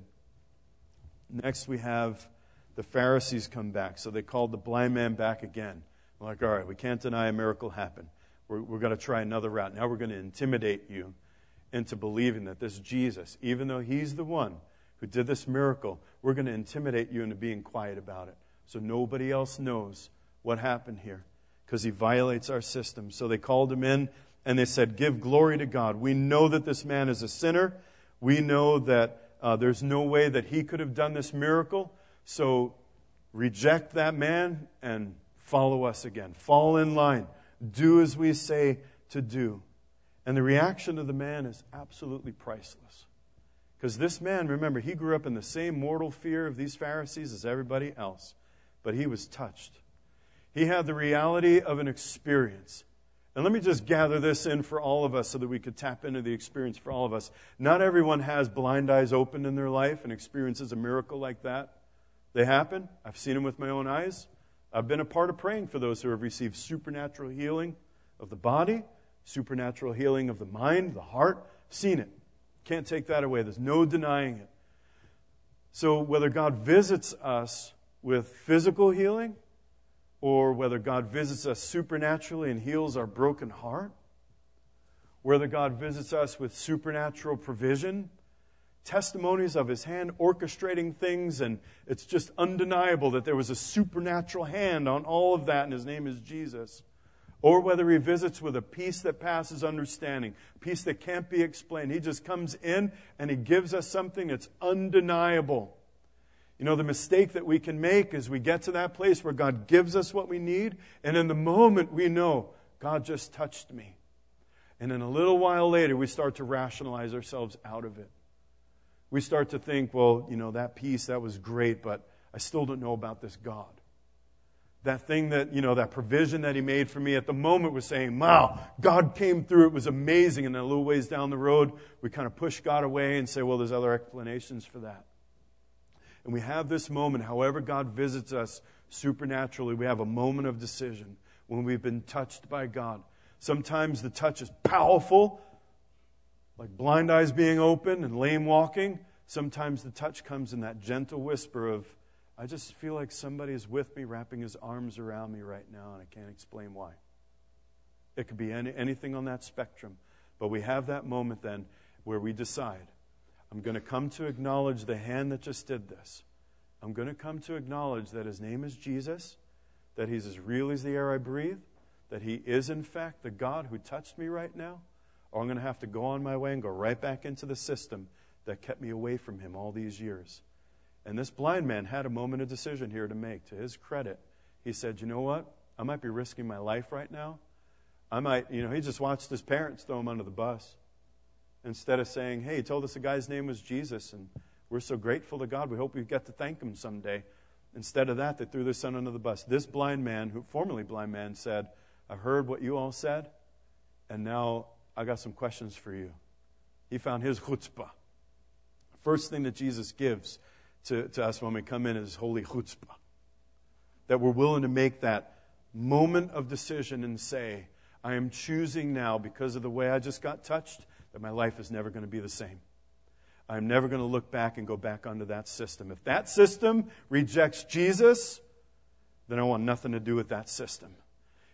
Next we have the Pharisees come back. So they called the blind man back again. I'm like, all right, we can't deny a miracle happened. We're, we're going to try another route. Now we're going to intimidate you into believing that this Jesus, even though he's the one who did this miracle, we're going to intimidate you into being quiet about it so nobody else knows what happened here because he violates our system. So they called him in and they said, give glory to God. We know that this man is a sinner. We know that uh, there's no way that he could have done this miracle. So reject that man and follow us again. Fall in line. Do as we say to do. And the reaction of the man is absolutely priceless. Because this man, remember, he grew up in the same mortal fear of these Pharisees as everybody else. But he was touched. He had the reality of an experience. And let me just gather this in for all of us so that we could tap into the experience for all of us. Not everyone has blind eyes open in their life and experiences a miracle like that. They happen. I've seen them with my own eyes. I've been a part of praying for those who have received supernatural healing of the body, supernatural healing of the mind, the heart. Seen it. Can't take that away. There's no denying it. So whether God visits us with physical healing or whether God visits us supernaturally and heals our broken heart, whether God visits us with supernatural provision, testimonies of his hand orchestrating things, and it's just undeniable that there was a supernatural hand on all of that, and his name is Jesus. Or whether he visits with a peace that passes understanding, peace that can't be explained. He just comes in and he gives us something that's undeniable. You know, the mistake that we can make is we get to that place where God gives us what we need, and in the moment we know, God just touched me. And then a little while later, we start to rationalize ourselves out of it. We start to think, well, you know, that peace, that was great, but I still don't know about this God. That thing that, you know, that provision that he made for me at the moment was saying, wow, God came through, it was amazing. And then a little ways down the road, we kind of push God away and say, well, there's other explanations for that. And we have this moment, however God visits us supernaturally, we have a moment of decision when we've been touched by God. Sometimes the touch is powerful, like blind eyes being open and lame walking. Sometimes the touch comes in that gentle whisper of, I just feel like somebody is with me, wrapping his arms around me right now, and I can't explain why. It could be any, anything on that spectrum. But we have that moment then where we decide, I'm going to come to acknowledge the hand that just did this. I'm going to come to acknowledge that his name is Jesus, that he's as real as the air I breathe, that he is in fact the God who touched me right now, or I'm going to have to go on my way and go right back into the system that kept me away from him all these years. And this blind man had a moment of decision here to make. To his credit, he said, you know what? I might be risking my life right now. I might, you know, he just watched his parents throw him under the bus. Instead of saying, hey, he told us the guy's name was Jesus, and we're so grateful to God, we hope we get to thank him someday. Instead of that, they threw their son under the bus. This blind man, who formerly blind man, said, I heard what you all said, and now I got some questions for you. He found his chutzpah. First thing that Jesus gives To, to us when we come in is holy chutzpah. That we're willing to make that moment of decision and say, I am choosing now, because of the way I just got touched, that my life is never going to be the same. I'm never going to look back and go back onto that system. If that system rejects Jesus, then I want nothing to do with that system.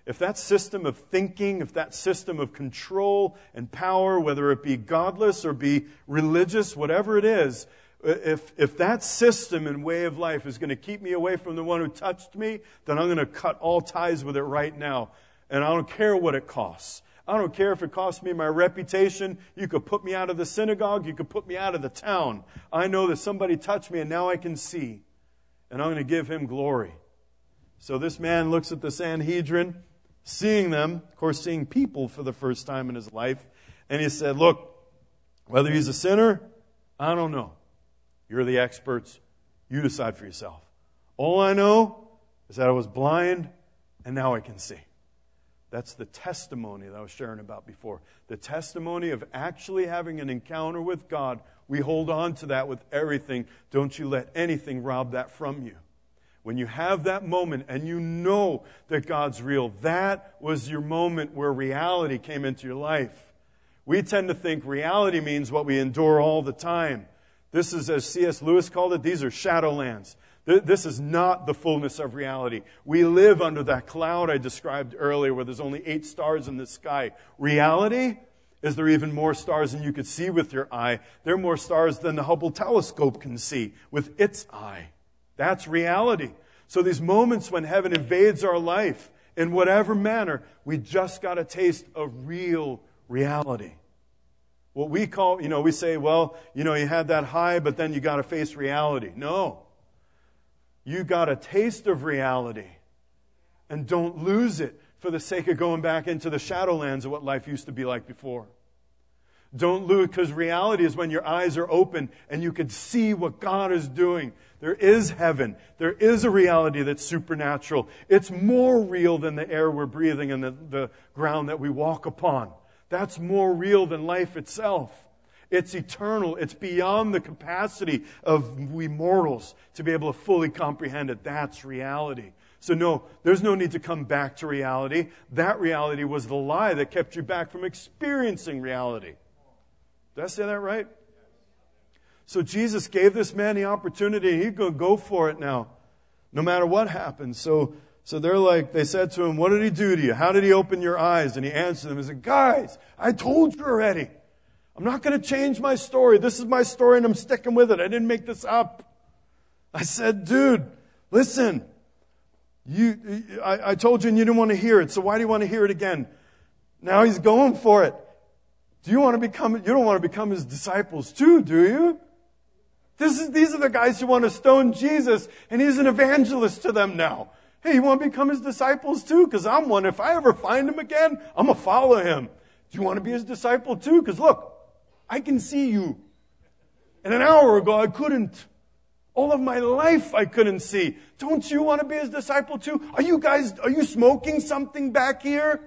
if that system of thinking, if that system of control and power, whether it be godless or be religious, whatever it is, if, if that system and way of life is going to keep me away from the one who touched me, then I'm going to cut all ties with it right now. And I don't care what it costs. I don't care if it costs me my reputation. You could put me out of the synagogue. You could put me out of the town. I know that somebody touched me and now I can see. And I'm going to give him glory. So this man looks at the Sanhedrin, seeing them, of course, seeing people for the first time in his life. And he said, look, whether he's a sinner, I don't know. You're the experts. You decide for yourself. All I know is that I was blind and now I can see. That's the testimony that I was sharing about before. The testimony of actually having an encounter with God. We hold on to that with everything. Don't you let anything rob that from you. When you have that moment and you know that God's real, that was your moment where reality came into your life. We tend to think reality means what we endure all the time. This is, as C S Lewis called it, these are shadowlands. This is not the fullness of reality. We live under that cloud I described earlier where there's only eight stars in the sky. Reality is there even more stars than you could see with your eye. There are more stars than the Hubble telescope can see with its eye. That's reality. So these moments when heaven invades our life in whatever manner, we just got a taste of real reality. What we call, you know, we say, well, you know, you had that high, but then you got to face reality. No. You got a taste of reality. And don't lose it for the sake of going back into the shadowlands of what life used to be like before. Don't lose, because reality is when your eyes are open and you can see what God is doing. There is heaven. There is a reality that's supernatural. It's more real than the air we're breathing and the, the ground that we walk upon. That's more real than life itself. It's eternal. It's beyond the capacity of we mortals to be able to fully comprehend it. That's reality. So no, there's no need to come back to reality. That reality was the lie that kept you back from experiencing reality. Did I say that right? So Jesus gave this man the opportunity. He's going to go for it now, no matter what happens. So, so they're like, they said to him, what did he do to you? How did he open your eyes? And he answered them and said, guys, I told you already. I'm not going to change my story. This is my story and I'm sticking with it. I didn't make this up. I said, dude, listen, you, I, I told you and you didn't want to hear it. So why do you want to hear it again? Now he's going for it. Do you want to become, you don't want to become his disciples too, do you? This is, these are the guys who want to stone Jesus and he's an evangelist to them now. Hey, you want to become his disciples too? Because I'm one. If I ever find him again, I'm going to follow him. Do you want to be his disciple too? Because look, I can see you. And an hour ago, I couldn't. All of my life, I couldn't see. Don't you want to be his disciple too? Are you guys, are you smoking something back here?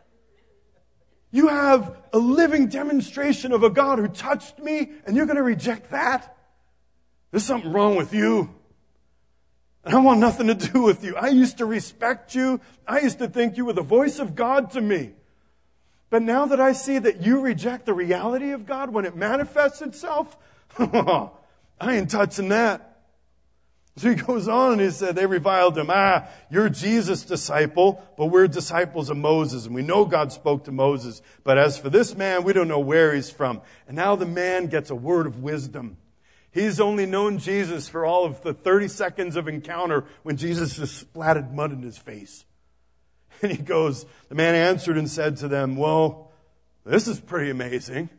You have a living demonstration of a God who touched me, and you're going to reject that? There's something wrong with you. And I want nothing to do with you. I used to respect you. I used to think you were the voice of God to me. But now that I see that you reject the reality of God when it manifests itself, I ain't touching that. So he goes on and he said, they reviled him. Ah, you're Jesus' disciple, but we're disciples of Moses. And we know God spoke to Moses. But as for this man, we don't know where he's from. And now the man gets a word of wisdom. He's only known Jesus for all of the thirty seconds of encounter when Jesus just splattered mud in his face. And he goes, the man answered and said to them, well, this is pretty amazing.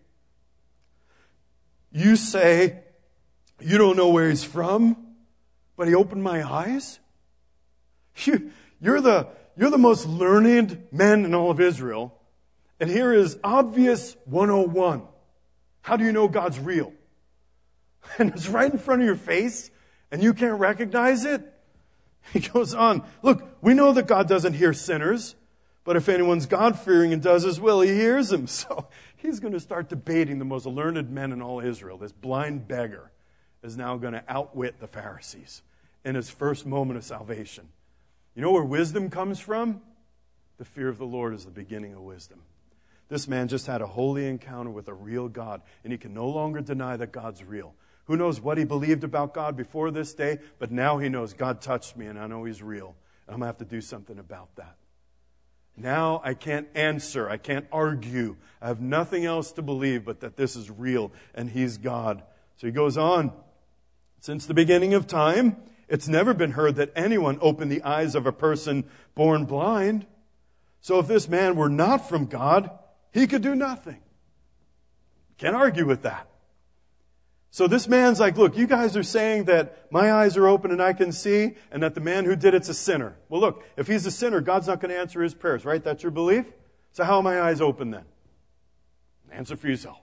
You say you don't know where he's from, but he opened my eyes? You, you're the, you're the most learned men in all of Israel. And here is obvious one oh one. How do you know God's real? And it's right in front of your face, and you can't recognize it? He goes on, look, we know that God doesn't hear sinners, but if anyone's God-fearing and does his will, he hears him. So he's going to start debating the most learned men in all Israel. This blind beggar is now going to outwit the Pharisees in his first moment of salvation. You know where wisdom comes from? The fear of the Lord is the beginning of wisdom. This man just had a holy encounter with a real God, and he can no longer deny that God's real. Who knows what he believed about God before this day, but now he knows God touched me and I know he's real. And I'm going to have to do something about that. Now I can't answer. I can't argue. I have nothing else to believe but that this is real and He's God. So he goes on. Since the beginning of time, it's never been heard that anyone opened the eyes of a person born blind. So if this man were not from God, he could do nothing. Can't argue with that. So this man's like, look, you guys are saying that my eyes are open and I can see, and that the man who did it's a sinner. Well, look, if he's a sinner, God's not going to answer his prayers, right? That's your belief? So how are my eyes open then? Answer for yourselves.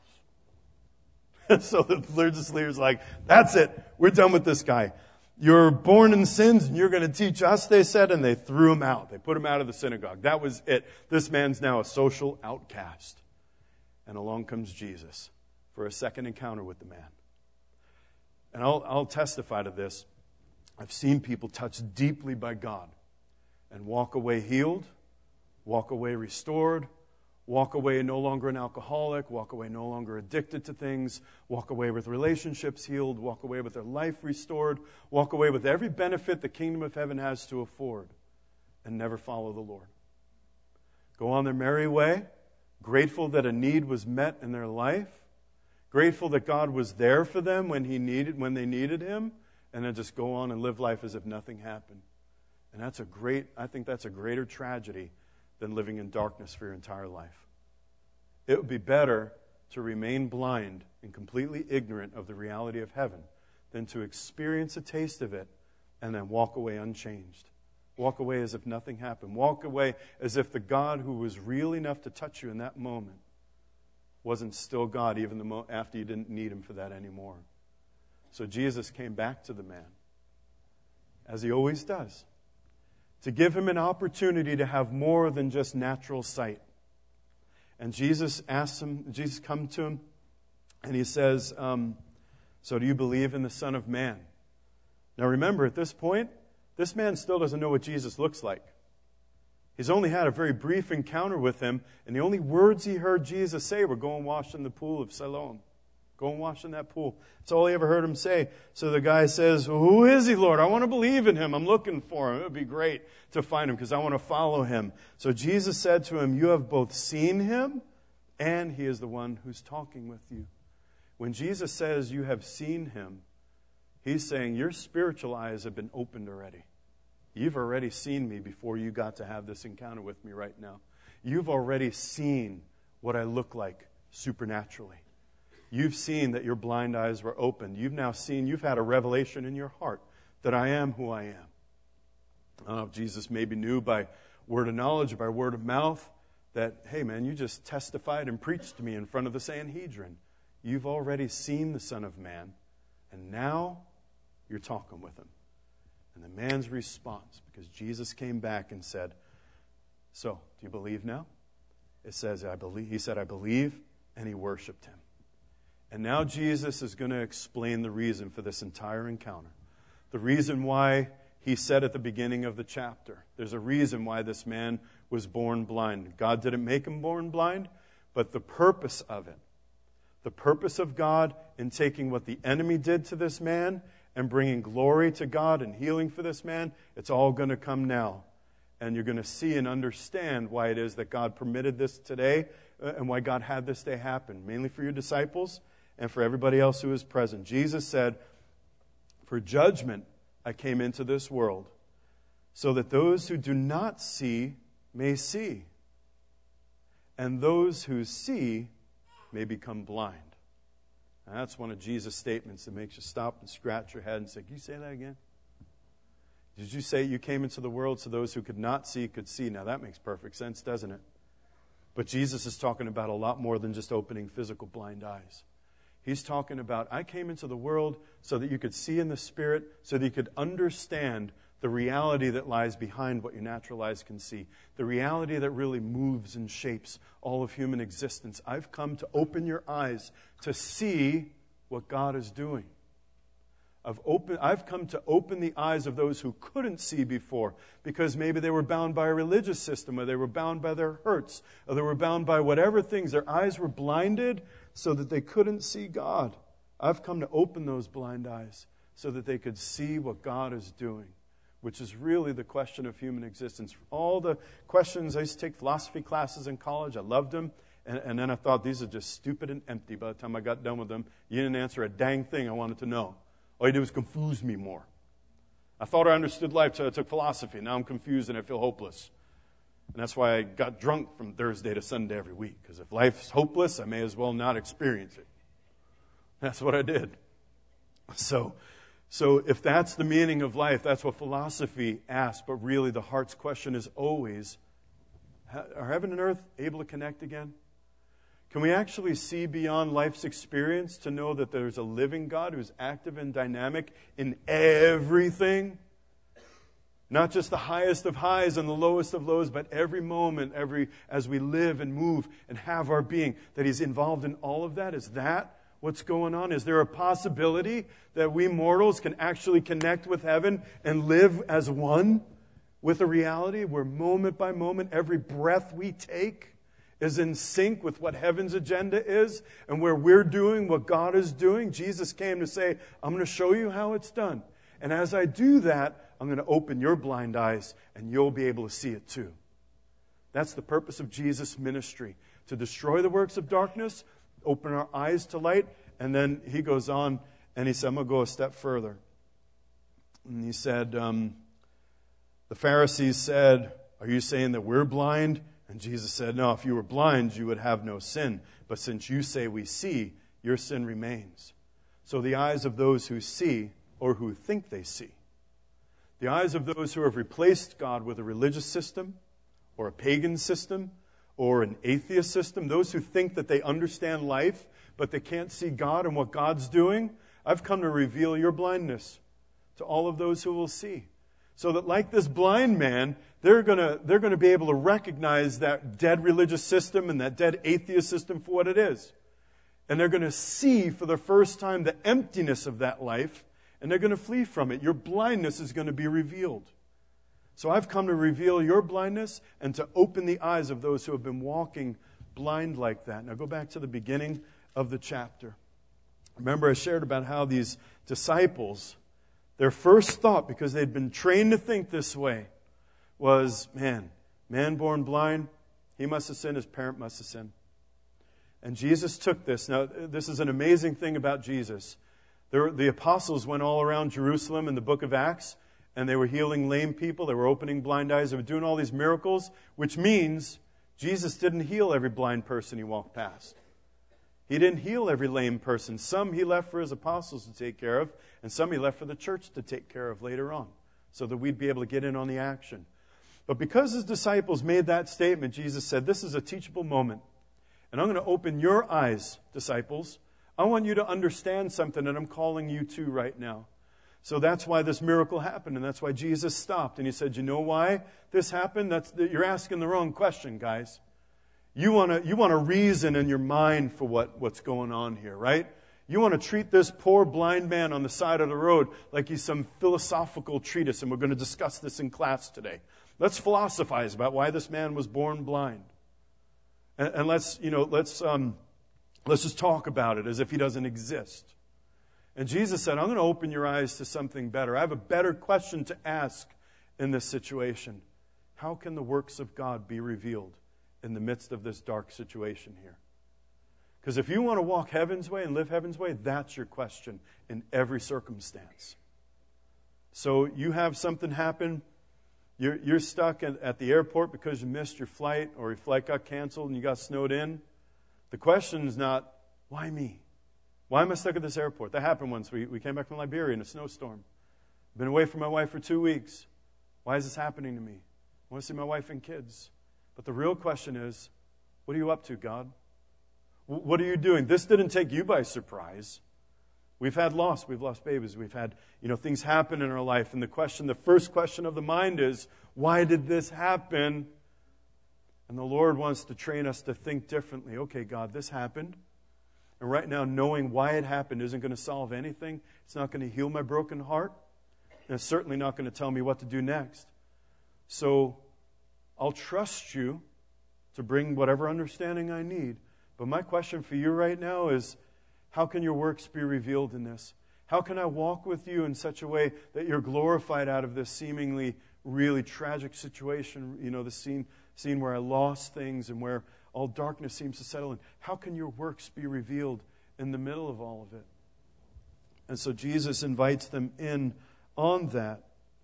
So the religious leader's like, that's it. We're done with this guy. You're born in sins and you're going to teach us, they said, and they threw him out. They put him out of the synagogue. That was it. This man's now a social outcast. And along comes Jesus for a second encounter with the man. And I'll, I'll testify to this. I've seen people touched deeply by God and walk away healed, walk away restored, walk away no longer an alcoholic, walk away no longer addicted to things, walk away with relationships healed, walk away with their life restored, walk away with every benefit the kingdom of heaven has to afford, and never follow the Lord. Go on their merry way, grateful that a need was met in their life, grateful that God was there for them when he needed, when they needed Him, and then just go on and live life as if nothing happened. And that's a great, I think that's a greater tragedy than living in darkness for your entire life. It would be better to remain blind and completely ignorant of the reality of heaven than to experience a taste of it and then walk away unchanged. Walk away as if nothing happened. Walk away as if the God who was real enough to touch you in that moment wasn't still God even the mo- after you didn't need Him for that anymore. So Jesus came back to the man, as He always does, to give him an opportunity to have more than just natural sight. And Jesus asks him, Jesus comes to him, and He says, um, so do you believe in the Son of Man? Now remember, at this point, this man still doesn't know what Jesus looks like. He's only had a very brief encounter with Him, and the only words he heard Jesus say were, go and wash in the pool of Siloam. Go and wash in that pool. That's all he ever heard Him say. So the guy says, well, who is He, Lord? I want to believe in Him. I'm looking for Him. It would be great to find Him because I want to follow Him. So Jesus said to him, you have both seen Him and He is the one who's talking with you. When Jesus says you have seen Him, He's saying your spiritual eyes have been opened already. You've already seen me before you got to have this encounter with me right now. You've already seen what I look like supernaturally. You've seen that your blind eyes were opened. You've now seen, you've had a revelation in your heart that I am who I am. I don't know if Jesus maybe knew by word of knowledge or by word of mouth that, hey man, you just testified and preached to me in front of the Sanhedrin. You've already seen the Son of Man, and now you're talking with Him. And the man's response, because Jesus came back and said, so, do you believe now? It says, I believe. He said, I believe, and he worshiped Him. And now Jesus is going to explain the reason for this entire encounter. The reason why He said at the beginning of the chapter, there's a reason why this man was born blind. God didn't make him born blind, but the purpose of it, the purpose of God in taking what the enemy did to this man and bringing glory to God and healing for this man, it's all going to come now. And you're going to see and understand why it is that God permitted this today uh, and why God had this day happen, mainly for your disciples and for everybody else who is present. Jesus said, for judgment I came into this world, so that those who do not see may see, and those who see may become blind. Now, that's one of Jesus' statements that makes you stop and scratch your head and say, can you say that again? Did you say you came into the world so those who could not see could see? Now that makes perfect sense, doesn't it? But Jesus is talking about a lot more than just opening physical blind eyes. He's talking about, I came into the world so that you could see in the Spirit, so that you could understand the reality that lies behind what your natural eyes can see, the reality that really moves and shapes all of human existence. I've come to open your eyes to see what God is doing. I've, open, I've come to open the eyes of those who couldn't see before because maybe they were bound by a religious system, or they were bound by their hurts, or they were bound by whatever things. Their eyes were blinded so that they couldn't see God. I've come to open those blind eyes so that they could see what God is doing. which is really the question of human existence. All the questions, I used to take philosophy classes in college. I loved them. And, and then I thought, these are just stupid and empty. By the time I got done with them, you didn't answer a dang thing I wanted to know. All you did was confuse me more. I thought I understood life, so I took philosophy. Now I'm confused and I feel hopeless. And that's why I got drunk from Thursday to Sunday every week. Because if life's hopeless, I may as well not experience it. That's what I did. So, so if that's the meaning of life, that's what philosophy asks. But really the heart's question is always, are heaven and earth able to connect again? Can we actually see beyond life's experience to know that there's a living God who's active and dynamic in everything? Not just the highest of highs and the lowest of lows, but every moment, every as we live and move and have our being, that He's involved in all of that? Is that what's going on? Is there a possibility that we mortals can actually connect with heaven and live as one with a reality where moment by moment, every breath we take is in sync with what heaven's agenda is, and where we're doing what God is doing? Jesus came to say, I'm going to show you how it's done. And as I do that, I'm going to open your blind eyes, and you'll be able to see it too. That's the purpose of Jesus' ministry, to destroy the works of darkness, open our eyes to light. And then he goes on, and he said, I'm going to go a step further. And he said, um, the Pharisees said, are you saying that we're blind? And Jesus said, no, if you were blind, you would have no sin. But since you say we see, your sin remains. So the eyes of those who see, or who think they see, the eyes of those who have replaced God with a religious system, or a pagan system, or an atheist system, those who think that they understand life, but they can't see God and what God's doing, I've come to reveal your blindness to all of those who will see. So that like this blind man, they're going to they're going to be able to recognize that dead religious system and that dead atheist system for what it is. And they're going to see for the first time the emptiness of that life, and they're going to flee from it. Your blindness is going to be revealed. So I've come to reveal your blindness and to open the eyes of those who have been walking blind like that. Now go back to the beginning of the chapter. Remember I shared about how these disciples, their first thought, because they'd been trained to think this way, was, man, man born blind, he must have sinned, his parent must have sinned. And Jesus took this. Now, this is an amazing thing about Jesus. There, the apostles went all around Jerusalem in the book of Acts, and they were healing lame people, they were opening blind eyes, they were doing all these miracles, which means Jesus didn't heal every blind person he walked past. He didn't heal every lame person. Some he left for his apostles to take care of, and some he left for the church to take care of later on, so that we'd be able to get in on the action. But because his disciples made that statement, Jesus said, this is a teachable moment. And I'm going to open your eyes, disciples. I want you to understand something that I'm calling you to right now. So that's why this miracle happened, and that's why Jesus stopped. And he said, you know why this happened? That's You're asking the wrong question, guys. You want to you want to reason in your mind for what, what's going on here, right? You want to treat this poor blind man on the side of the road like he's some philosophical treatise, and we're going to discuss this in class today. Let's philosophize about why this man was born blind. And, and let's, you know, let's um, let's just talk about it as if he doesn't exist. And Jesus said, I'm going to open your eyes to something better. I have a better question to ask in this situation. How can the works of God be revealed in the midst of this dark situation here? Because if you want to walk heaven's way and live heaven's way, that's your question in every circumstance. So you have something happen, you're, you're stuck at, at the airport because you missed your flight, or your flight got canceled and you got snowed in. The question is not, why me? Why am I stuck at this airport? That happened once. We, we came back from Liberia in a snowstorm. Been away from my wife for two weeks. Why is this happening to me? I want to see my wife and kids. But the real question is, what are you up to, God? What are you doing? This didn't take you by surprise. We've had loss. We've lost babies. We've had, you know, things happen in our life. And the question, the first question of the mind is, why did this happen? And the Lord wants to train us to think differently. Okay, God, this happened. And right now, knowing why it happened isn't going to solve anything. It's not going to heal my broken heart. And it's certainly not going to tell me what to do next. So I'll trust you to bring whatever understanding I need. But my question for you right now is, how can your works be revealed in this? How can I walk with you in such a way that you're glorified out of this seemingly really tragic situation, you know, the scene, scene where I lost things and where all darkness seems to settle in? How can your works be revealed in the middle of all of it? And so Jesus invites them in on that.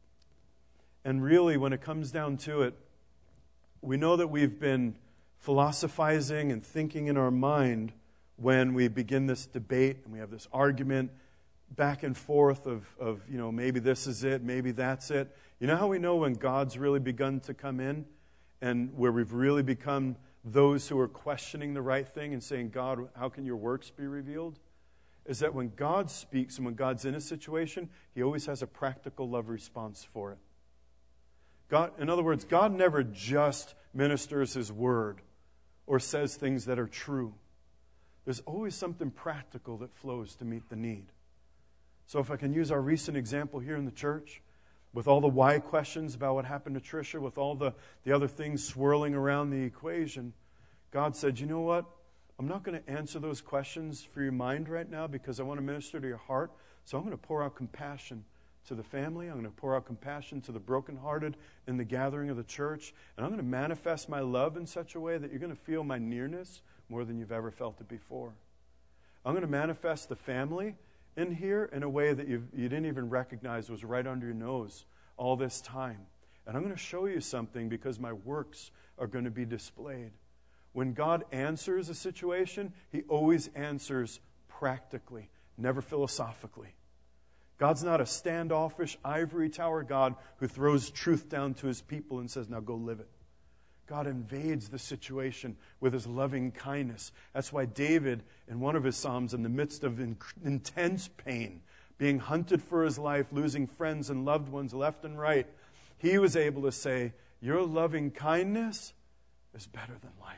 And really, when it comes down to it, we know that we've been philosophizing and thinking in our mind when we begin this debate and we have this argument back and forth of, of, you know, maybe this is it, maybe that's it. You know how we know when God's really begun to come in and where we've really become those who are questioning the right thing and saying, God, how can your works be revealed? Is that when God speaks and when God's in a situation, He always has a practical love response for it. God, in other words, God never just ministers His word or says things that are true. There's always something practical that flows to meet the need. So if I can use our recent example here in the church, with all the why questions about what happened to Tricia, with all the, the other things swirling around the equation, God said, you know what? I'm not going to answer those questions for your mind right now because I want to minister to your heart. So I'm going to pour out compassion to the family. I'm going to pour out compassion to the brokenhearted in the gathering of the church. And I'm going to manifest my love in such a way that you're going to feel my nearness more than you've ever felt it before. I'm going to manifest the family in here in a way that you you didn't even recognize was right under your nose all this time. And I'm going to show you something because my works are going to be displayed. When God answers a situation, He always answers practically, never philosophically. God's not a standoffish ivory tower God who throws truth down to His people and says, now go live it. God invades the situation with His loving kindness. That's why David, in one of his Psalms, in the midst of in- intense pain, being hunted for his life, losing friends and loved ones left and right, he was able to say, your loving kindness is better than life.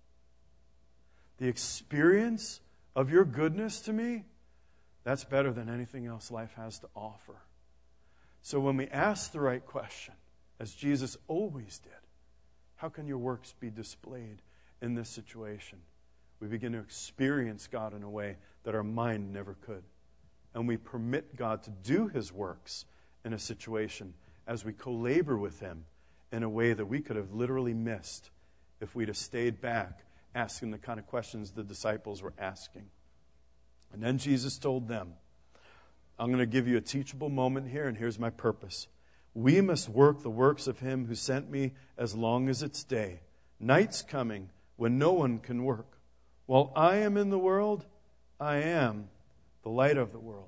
The experience of your goodness to me, that's better than anything else life has to offer. So when we ask the right question, as Jesus always did, how can your works be displayed in this situation? We begin to experience God in a way that our mind never could. And we permit God to do His works in a situation as we co-labor with Him in a way that we could have literally missed if we'd have stayed back asking the kind of questions the disciples were asking. And then Jesus told them, I'm going to give you a teachable moment here, and here's my purpose. We must work the works of Him who sent me as long as it's day. Night's coming when no one can work. While I am in the world, I am the light of the world.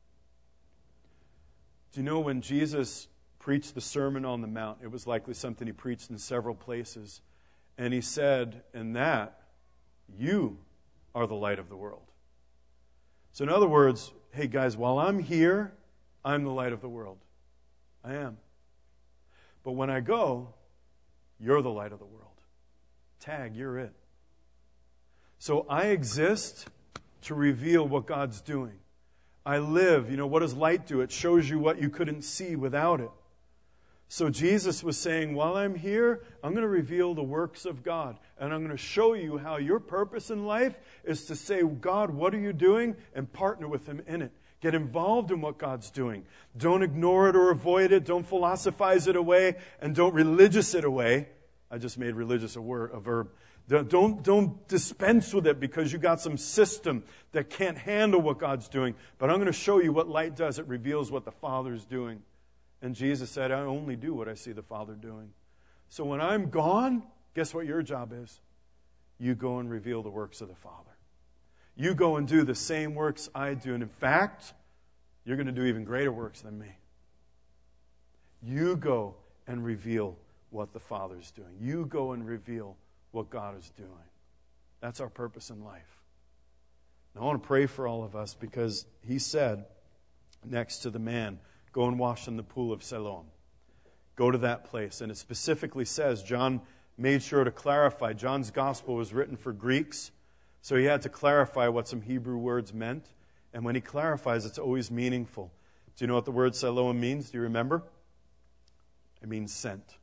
Do you know when Jesus preached the Sermon on the Mount, it was likely something He preached in several places. And He said, in that, you are the light of the world. So in other words, hey guys, while I'm here, I'm the light of the world. I am. But when I go, you're the light of the world. Tag, you're it. So I exist to reveal what God's doing. I live, you know, what does light do? It shows you what you couldn't see without it. So Jesus was saying, while I'm here, I'm going to reveal the works of God. And I'm going to show you how your purpose in life is to say, God, what are you doing? And partner with Him in it. Get involved in what God's doing. Don't ignore it or avoid it. Don't philosophize it away. And don't religious it away. I just made religious a word, a verb. Don't, don't dispense with it because you got some system that can't handle what God's doing. But I'm going to show you what light does. It reveals what the Father's doing. And Jesus said, I only do what I see the Father doing. So when I'm gone, guess what your job is? You go and reveal the works of the Father. You go and do the same works I do. And in fact, you're going to do even greater works than me. You go and reveal what the Father's doing. You go and reveal what God is doing. That's our purpose in life. Now, I want to pray for all of us because He said next to the man, go and wash in the pool of Siloam. Go to that place. And it specifically says, John made sure to clarify. John's gospel was written for Greeks, so he had to clarify what some Hebrew words meant. And when he clarifies, it's always meaningful. Do you know what the word Siloam means? Do you remember? It means sent.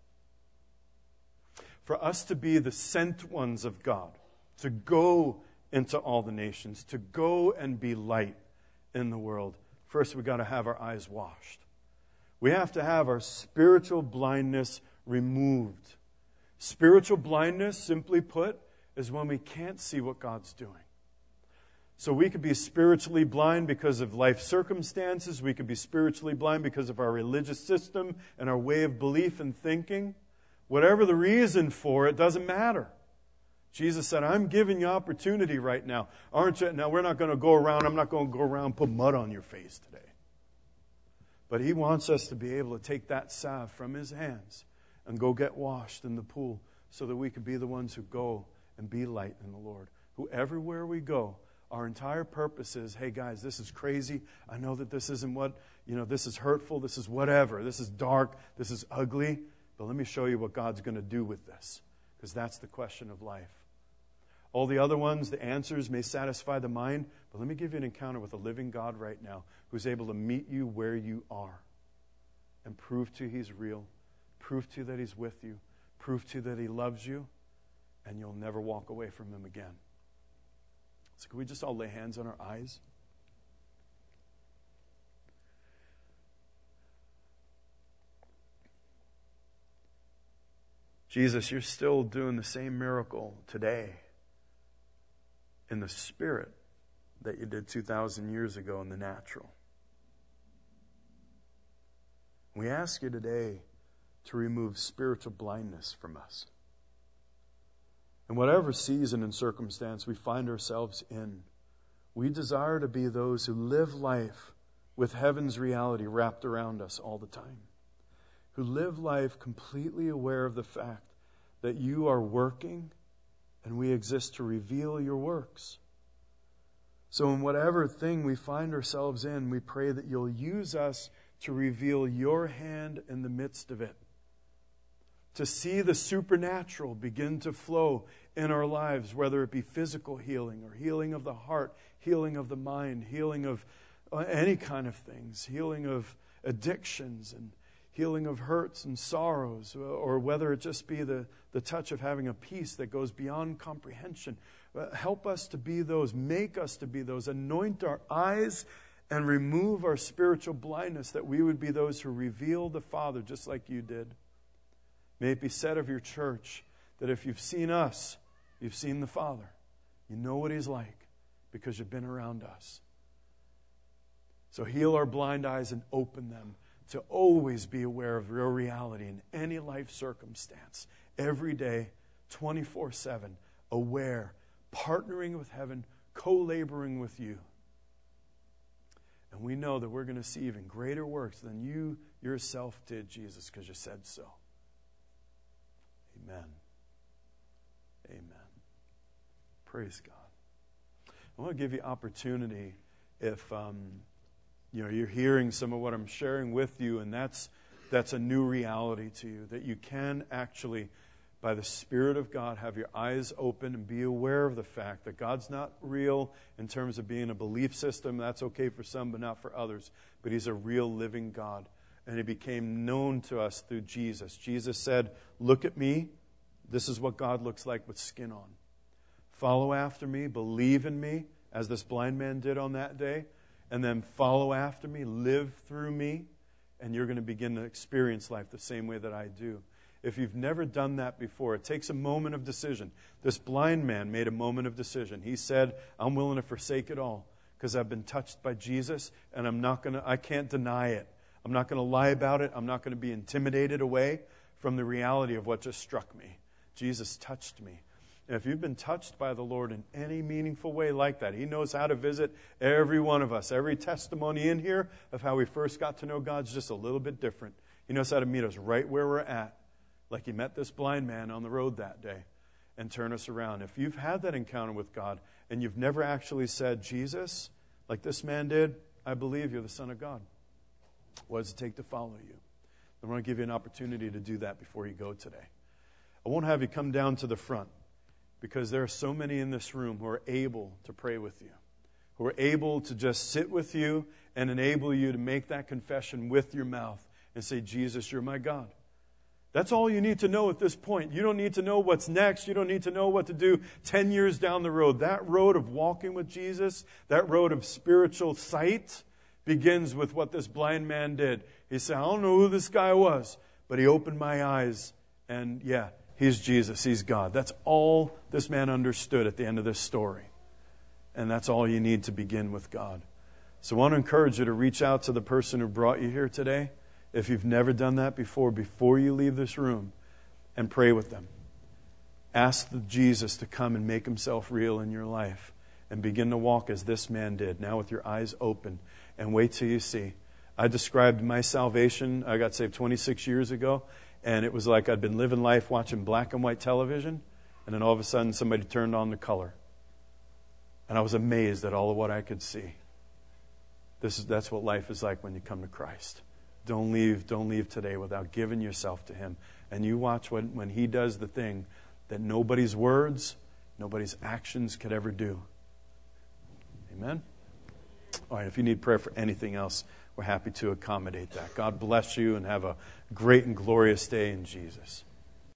For us to be the sent ones of God, to go into all the nations, to go and be light in the world, First, we've got to have our eyes washed. We have to have our spiritual blindness removed. Spiritual blindness, simply put, is when we can't see what God's doing. So we could be spiritually blind because of life circumstances. We could be spiritually blind because of our religious system and our way of belief and thinking. Whatever the reason for it, doesn't matter. Jesus said, I'm giving you opportunity right now. Aren't you? Now, we're not going to go around, I'm not going to go around and put mud on your face today. But He wants us to be able to take that salve from His hands and go get washed in the pool so that we can be the ones who go and be light in the Lord. Who everywhere we go, our entire purpose is, hey guys, this is crazy. I know that this isn't what, you know, this is hurtful. This is whatever. This is dark. This is ugly. But let me show you what God's going to do with this. Because that's the question of life. All the other ones, the answers may satisfy the mind. But let me give you an encounter with a living God right now who's able to meet you where you are. And prove to you He's real. Prove to you that He's with you. Prove to you that He loves you. And you'll never walk away from Him again. So can we just all lay hands on our eyes? Jesus, you're still doing the same miracle today in the spirit that you did two thousand years ago in the natural. We ask you today to remove spiritual blindness from us. In whatever season and circumstance we find ourselves in, we desire to be those who live life with heaven's reality wrapped around us all the time. Who live life completely aware of the fact that you are working and we exist to reveal your works. So in whatever thing we find ourselves in, we pray that you'll use us to reveal your hand in the midst of it. To see the supernatural begin to flow in our lives, whether it be physical healing or healing of the heart, healing of the mind, healing of any kind of things, healing of addictions and healing of hurts and sorrows, or whether it just be the, the touch of having a peace that goes beyond comprehension. Help us to be those, make us to be those, anoint our eyes and remove our spiritual blindness, that we would be those who reveal the Father just like you did. May it be said of your church that if you've seen us, you've seen the Father. You know what He's like because you've been around us. So heal our blind eyes and open them to always be aware of your reality in any life circumstance. Every day, twenty-four seven, aware, partnering with heaven, co-laboring with you. And we know that we're going to see even greater works than you yourself did, Jesus, because you said so. Amen. Amen. Praise God. I want to give you opportunity if um, you know, you're hearing some of what I'm sharing with you, and that's that's a new reality to you, that you can actually, by the Spirit of God, have your eyes open and be aware of the fact that God's not real in terms of being a belief system. That's okay for some, but not for others. But He's a real living God. And He became known to us through Jesus. Jesus said, look at me. This is what God looks like with skin on. Follow after me. Believe in me, as this blind man did on that day. And then follow after me. Live through me. And you're going to begin to experience life the same way that I do. If you've never done that before, it takes a moment of decision. This blind man made a moment of decision. He said, I'm willing to forsake it all because I've been touched by Jesus, and I'm not going to, I can't deny it. I'm not going to lie about it. I'm not going to be intimidated away from the reality of what just struck me. Jesus touched me. And if you've been touched by the Lord in any meaningful way like that, He knows how to visit every one of us. Every testimony in here of how we first got to know God's just a little bit different. He knows how to meet us right where we're at, like He met this blind man on the road that day, and turn us around. If you've had that encounter with God and you've never actually said, Jesus, like this man did, I believe you're the Son of God. What does it take to follow you? I want to give you an opportunity to do that before you go today. I won't have you come down to the front because there are so many in this room who are able to pray with you, who are able to just sit with you and enable you to make that confession with your mouth and say, Jesus, you're my God. That's all you need to know at this point. You don't need to know what's next. You don't need to know what to do ten years down the road. That road of walking with Jesus, that road of spiritual sight, begins with what this blind man did. He said, I don't know who this guy was, but he opened my eyes, and yeah, he's Jesus, he's God. That's all this man understood at the end of this story. And that's all you need to begin with God. So I want to encourage you to reach out to the person who brought you here today. If you've never done that before, before you leave this room, and pray with them. Ask the Jesus to come and make himself real in your life and begin to walk as this man did, now with your eyes open, and wait till you see. I described my salvation. I got saved twenty-six years ago, and it was like I'd been living life watching black and white television, and then all of a sudden somebody turned on the color. And I was amazed at all of what I could see. This is, that's what life is like when you come to Christ. Don't leave, don't leave today without giving yourself to him. And you watch when, when he does the thing that nobody's words, nobody's actions could ever do. Amen? All right, if you need prayer for anything else, we're happy to accommodate that. God bless you and have a great and glorious day in Jesus.